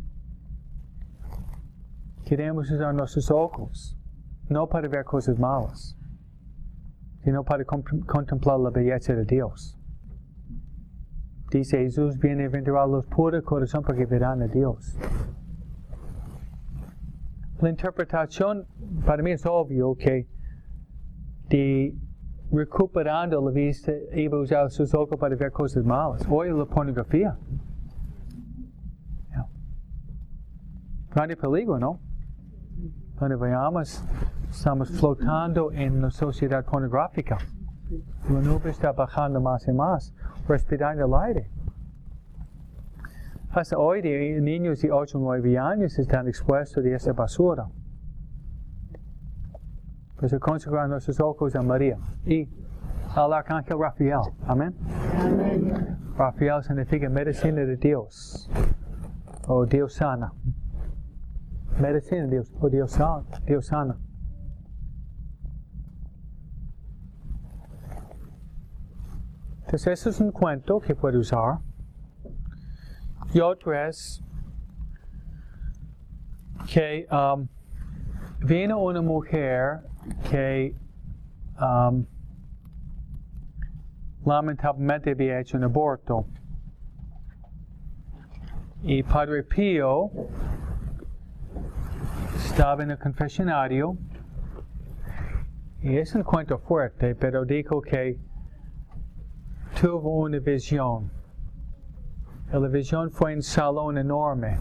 Queremos usar nuestros ojos, no para ver cosas malas, sino para contemplar la belleza de Dios. Dice Jesús, bienaventurados los puros de corazón porque verán a Dios. La interpretación, para mí es obvio que de recuperando la vista, iba a usar sus ojos para ver cosas malas. Hoy la pornografía. Yeah. Grande peligro, ¿no? Cuando veamos, estamos flotando en la sociedad pornográfica. La nube está bajando más y más, respirando el aire. Hasta hoy, de niños de ocho o nueve años están expuestos a esa basura. Pues consagrar nuestros ojos a María y al arcángel Rafael. Amén. Amén. Rafael significa medicina de Dios, o Dios sana. Medicina de Dios, o Dios sana. Dios sana. Entonces, eso es un cuento que puedo usar. Y otro es que um, vino una mujer que um, lamentablemente había hecho un aborto. Y Padre Pío estaba en el confesionario. Y es un cuento fuerte, pero dijo que tuvo una visión. Y la visión fue en un salón enorme.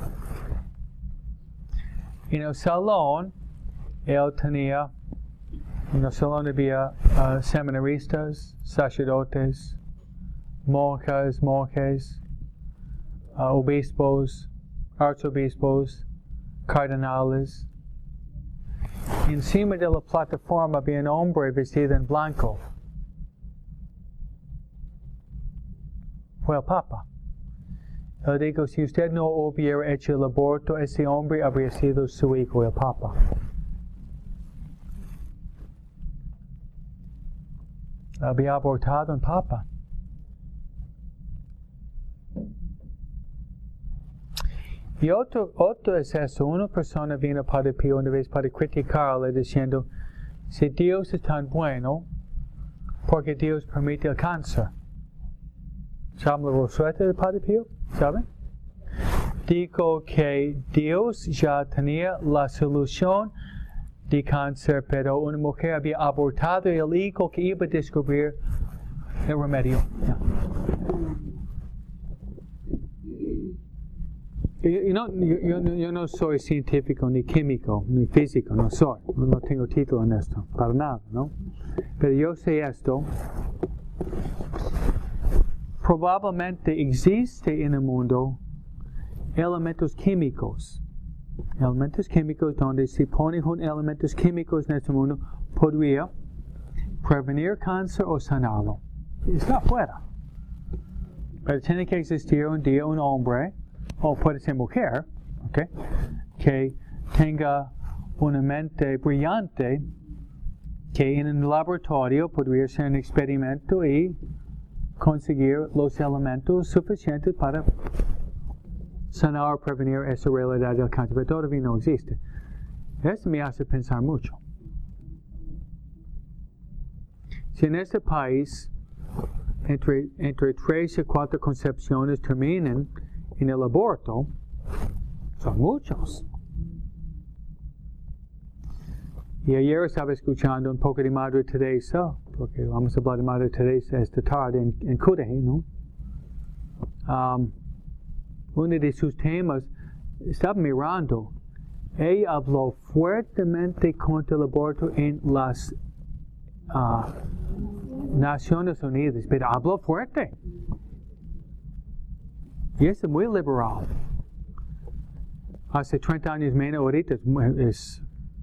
Y en el salón, él tenía, en el salón había uh, seminaristas, sacerdotes, monjas, monjes, uh, obispos, arzobispos, cardenales. Encima de la plataforma había un hombre vestido en blanco. Fue el Papa. Él dijo, si usted no hubiera hecho el aborto, ese hombre habría sido su hijo, el Papa. Había abortado un Papa. Y otro, otro es eso. Una persona vino a Padre Pío una vez para criticarle diciendo, si Dios es tan bueno, porque Dios permite el cáncer. ¿Saben la resuelta del Padre Pío? ¿Saben? Dijo que Dios ya tenía la solución de cáncer, pero una mujer había abortado el hijo que iba a descubrir el remedio. Yeah. Yo, no, yo, yo no soy científico, ni químico, ni físico, no soy. No tengo título en esto, para nada, ¿no? Pero yo sé esto. Probablemente existe en el mundo elementos químicos. Elementos químicos donde si ponen elementos químicos en este mundo, podría prevenir cáncer o sanarlo. Está afuera. Pero tiene que existir un día un hombre, o puede ser mujer, okay, que tenga una mente brillante, que en el laboratorio podría hacer un experimento y conseguir los elementos suficientes para sanar o prevenir esa realidad del cáncer, pero todavía no existe. Esto me hace pensar mucho. Si en este país entre, entre tres y cuatro concepciones terminan en el aborto, son muchos. Y ayer estaba escuchando un poco de Madre Teresa, porque vamos a hablar de Madre Teresa esta tarde en, en Cudahy, ¿no? Um, uno de sus temas, estaba mirando, ella habló fuertemente contra el aborto en las uh, Naciones Unidas, pero habló fuerte. Y es muy liberal. Hace treinta años menos, ahorita es, es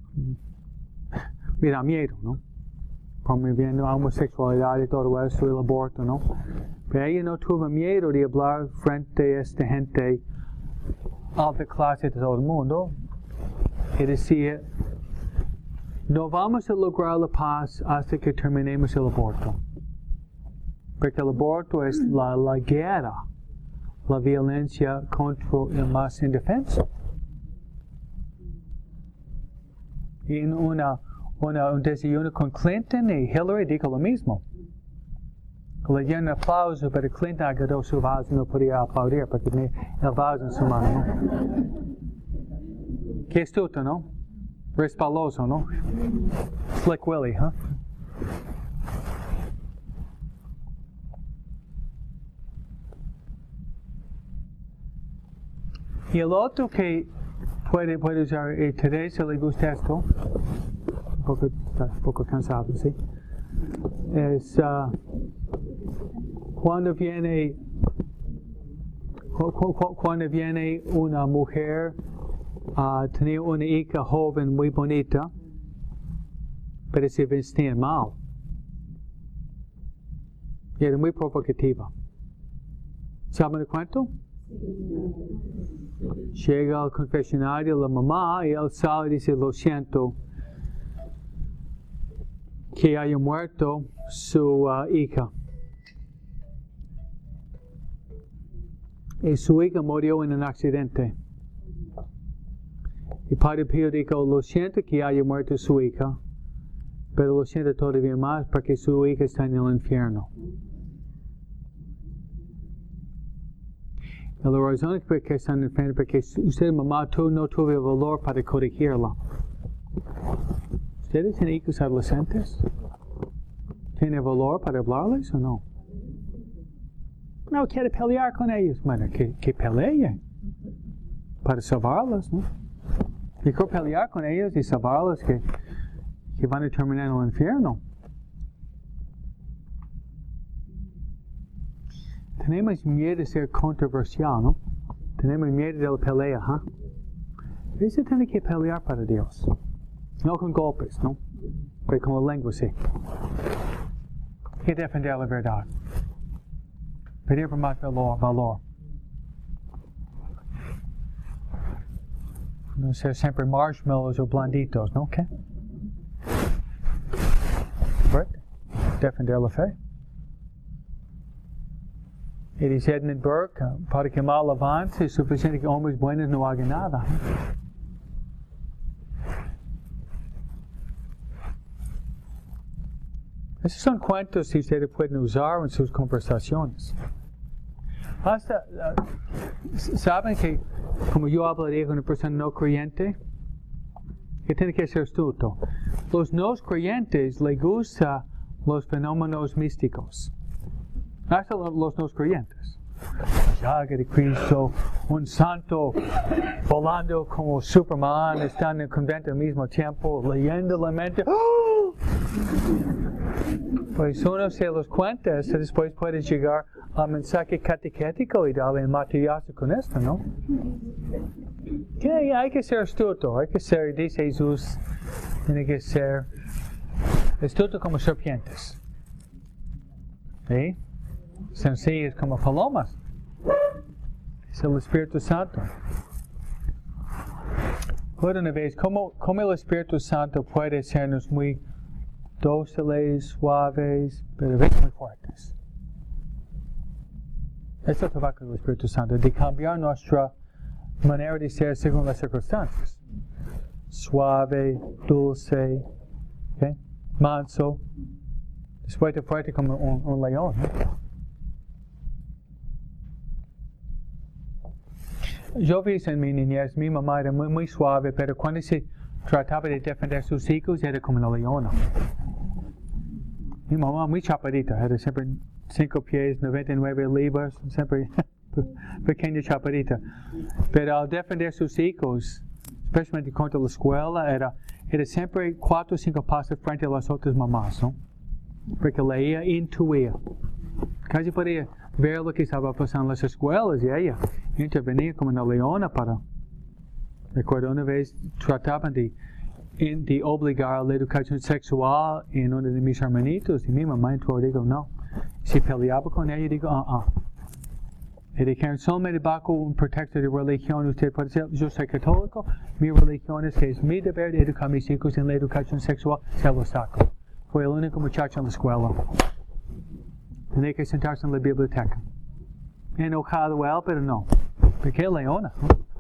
me da miedo, ¿no? Promoviendo la homosexualidad y todo eso, el aborto, ¿no? Pero ella no tuvo miedo de hablar frente a esta gente alta clase de todo el mundo. Y decía, no vamos a lograr la paz hasta que terminemos el aborto. Porque el aborto es la, la guerra, la violencia contra el más indefenso. Y en una, una, un desayuno con Clinton y Hillary dijo lo mismo. Le dieron un aplauso, pero Clinton agarró su vaso y no podía aplaudir porque tenía el vaso en su mano. Qué astuto, ¿no? Respaloso, ¿no? Slick Willy, ¿huh? Y el otro que puede, puede usar, y Teresa le gusta esto, un poco, un poco cansado, ¿sí? Es uh, cuando viene cu, cu, cu, cuando viene una mujer a uh, tener una hija joven muy bonita, pero se vestía mal. Y era muy provocativa. ¿Saben el cuento? Llega al confesionario la mamá y él sale y dice, lo siento que haya muerto su uh, hija. Y su hija murió en un accidente. Y Padre Pío dijo, lo siento que haya muerto su hija, pero lo siento todavía más porque su hija está en el infierno. Y la razón es porque está en el infierno, porque usted, mamá, tú no tuvo el valor para corregirla. ¿Ustedes tienen hijos adolescentes? ¿Tienen valor para hablarles o no? No quiere pelear con ellos. Bueno, que, que peleen para salvarlas, ¿no? Mejor pelear con ellos y salvarlas que, que van a terminar en el infierno. Tenemos miedo de ser controversial, ¿no? Tenemos miedo de la pelea, ¿huh? Eso tiene que pelear para Dios. No con golpes, ¿no? Pero con la lengua, sí. Y defender la verdad. Pedir por más valor. valor. No ser siempre marshmallows o blanditos, ¿no? ¿Qué? Fuerte. Defender la fe. Y dice Edmund Burke, para que mal avance es suficiente que hombres buenos no hagan nada. Esos son cuentos que ustedes pueden usar en sus conversaciones. Hasta, uh, ¿saben que como yo hablaría con una persona no creyente? Que tiene que ser astuto. Los no creyentes les gustan los fenómenos místicos. Hasta los no creyentes. Llaga de Cristo, un santo volando como Superman, está en el convento al mismo tiempo, leyendo la mente. ¡Oh! Pues uno se los cuenta, después puede llegar al mensaje catequético y darle el matillazo con esto, ¿no? Que hay que ser astuto, hay que ser, dice Jesús, tiene que ser astuto como serpientes. ¿Sí? Sencillos como palomas. Es el Espíritu Santo. Por una vez, ¿cómo, cómo el Espíritu Santo puede hacernos muy dóciles, suaves, pero a veces muy fuertes? Esto es el trabajo del Espíritu Santo, de cambiar nuestra manera de ser según las circunstancias. Suave, dulce, ¿okay? Manso, después de fuerte como un, un león, ¿no? Yo vi en mi niñez, mi mamá era muy, muy suave, pero cuando se trataba de defender a sus hijos, era como una leona. Mi mamá muy chapadita, era siempre cinco pies, noventa y nueve libras, siempre pequeña chapadita. Pero al defender a sus hijos, especialmente contra la escuela, era, era siempre cuatro o cinco pasos frente a las otras mamás, ¿no? Porque leía, intuía. Casi podía ver lo que estaba pasando en las escuelas y ella intervenía como una leona para... Recuerdo una vez trataban de, de obligar a la educación sexual en uno de mis hermanitos y mi mamá entró y dijo no. Si peleaba con ella, digo, ah, uh, ah. Uh. Y dijeron, solamente bajo un pretexto de religión, usted puede decir, yo soy católico, mi religión es que es mi deber de educar a mis hijos en la educación sexual, se lo saco. Fue el único muchacho en la escuela. Tenía que sentarse en la biblioteca. Enojado él, pero no. Porque leona.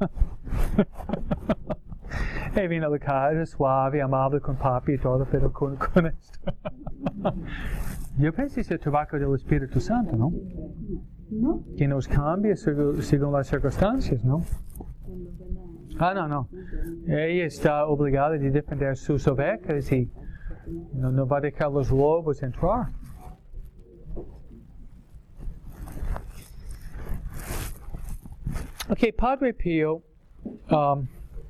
Y vino a la casa suave, amable con papi y todo, pero con, con esto. Yo pensé que es el trabajo del Espíritu Santo, ¿no? ¿No? Que nos cambia según, según las circunstancias, ¿no? Ah, no, no. Ella está obligada a defender sus ovejas y no, no va a dejar los lobos entrar. Ok, Padre Pío, um,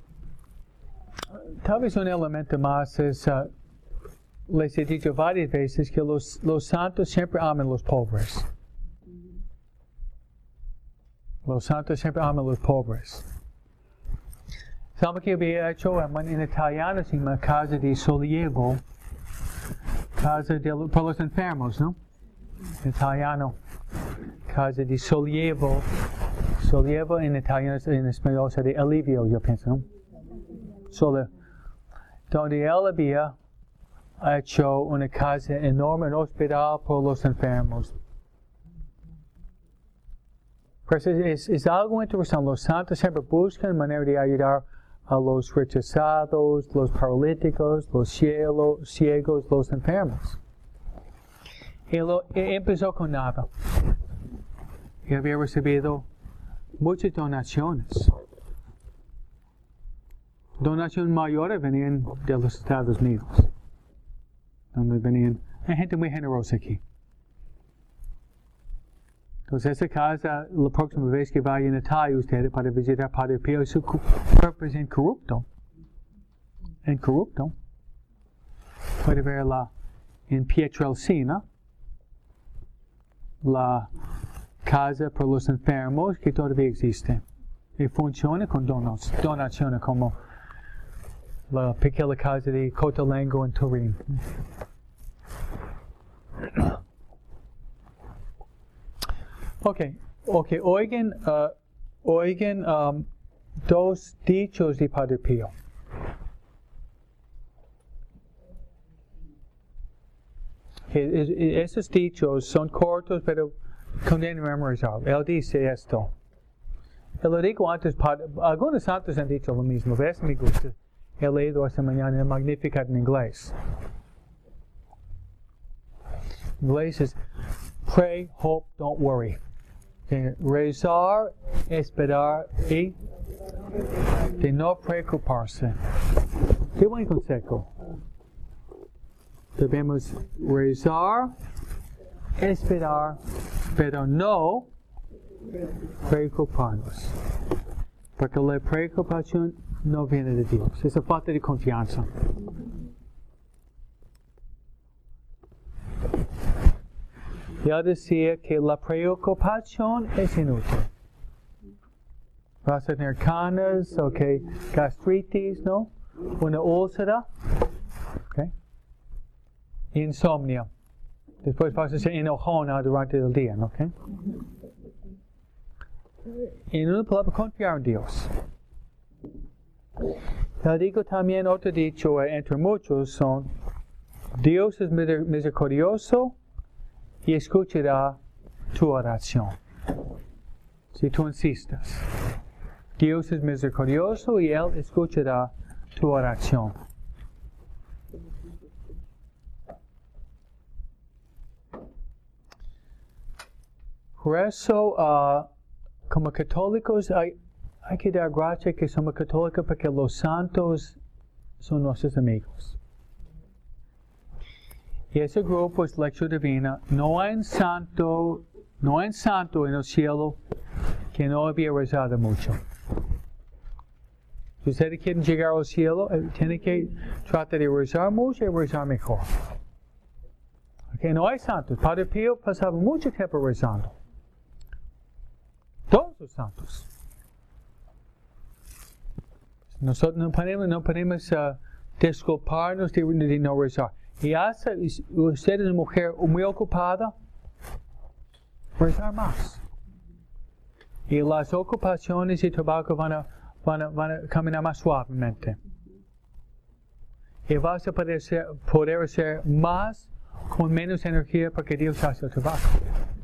tal vez un elemento más es, uh, les he dicho varias veces que los, los santos siempre aman a los pobres. Los santos siempre aman a los pobres. ¿Saben qué había hecho en italiano? En una casa de sollievo, casa de, para los enfermos, ¿no? En italiano, casa de sollievo. Sollievo en italiano, en español sería alivio, yo pienso, ¿no? Solo, donde él había hecho una casa enorme, un hospital por los enfermos. Pues es, es algo interesante. Los santos siempre buscan manera de ayudar a los rechazados, los paralíticos, los ciegos, ciegos, los enfermos. Y lo, y empezó con nada. Y había recibido muchas donaciones. Donaciones mayores venían de los Estados Unidos. Donde venían, hay gente muy generosa aquí. Entonces esa casa, la próxima vez que vayan a Italia ustedes para visitar Padre Pío, su cuerpo es incorrupto. Incorrupto. Puede verla en Pietrelcina, la casa por los enfermos que todavía existe. Y funciona con donos, donaciones como la pequeña casa de Cotalengo en Turín. Ok, ok, oigan, uh, oigan um, dos dichos de Padre Pío. Es, es, esos dichos son cortos, pero conviene memorizarlo. Él dice esto. Él lo digo antes, padre, algunos santos han dicho lo mismo. ¿Ves? Me gusta. He leído esta mañana el Magnificat en inglés. inglés es pray, hope, don't worry. Okay. Rezar, esperar y de no preocuparse. Qué buen consejo. Debemos rezar, esperar, pero no preocuparnos. Porque la preocupación no viene de Dios. Es la falta de confianza. Ya decía que la preocupación es inútil. Vas a tener canas, okay, gastritis, ¿no? Una úlcera, okay. Insomnio. Después vas a ser enojona durante el día, ¿ok? Y no podemos confiar en Dios. Te digo también otro dicho entre muchos son, Dios es misericordioso y escuchará tu oración. Si tú insistes. Dios es misericordioso y Él escuchará tu oración. Por eso, uh, como católicos, hay, hay que dar gracias que somos católicos porque los santos son nuestros amigos. Y ese grupo es lección divina. No hay un santo, no hay un santo en el cielo que no había rezado mucho. Si ustedes quieren llegar al cielo, tienen que tratar de rezar mucho y rezar mejor. Okay, no hay santos. Padre Pío pasaba mucho tiempo rezando. Todos los santos. Nosotros no podemos, no podemos uh, disculparnos de, de no rezar. Y hasta usted es una mujer muy ocupada, rezar más. Y las ocupaciones y trabajo van a, van a, van a caminar más suavemente. Y vas a poder, ser, poder hacer más con menos energía porque Dios hace el trabajo.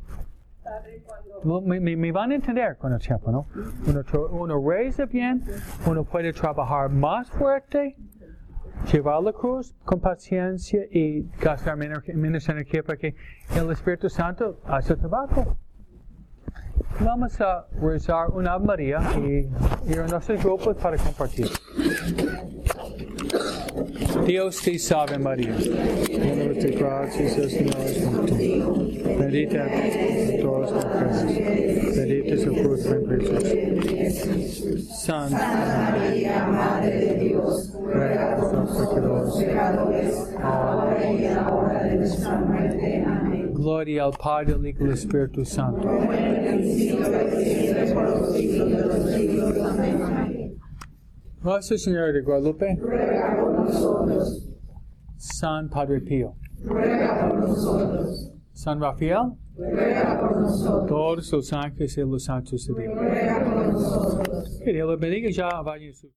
Me, me, me van a entender con el tiempo, ¿no? Uno, uno reza bien, uno puede trabajar más fuerte, llevar la cruz con paciencia y gastar menos, menos energía porque el Espíritu Santo hace el trabajo. Vamos a rezar una Ave María y ir a nuestros grupos para compartir. Dios te salve María, llena de gracia, el Señor es contigo. Bendita en todas las mujeres, bendito es el fruto de tu vientre. Santa María, Madre de Dios, ruega por nosotros pecadores, ahora y en la hora de nuestra muerte. Amén. Gloria al Padre, al Hijo y al Espíritu Santo. Nuestra Señora de Guadalupe, ruega por nosotros. San Padre Pío, ruega por nosotros. San Rafael, ruega por nosotros. Todos los ángeles y los santos de Dios, ruega por nosotros. Que Dios los bendiga, ya vayan su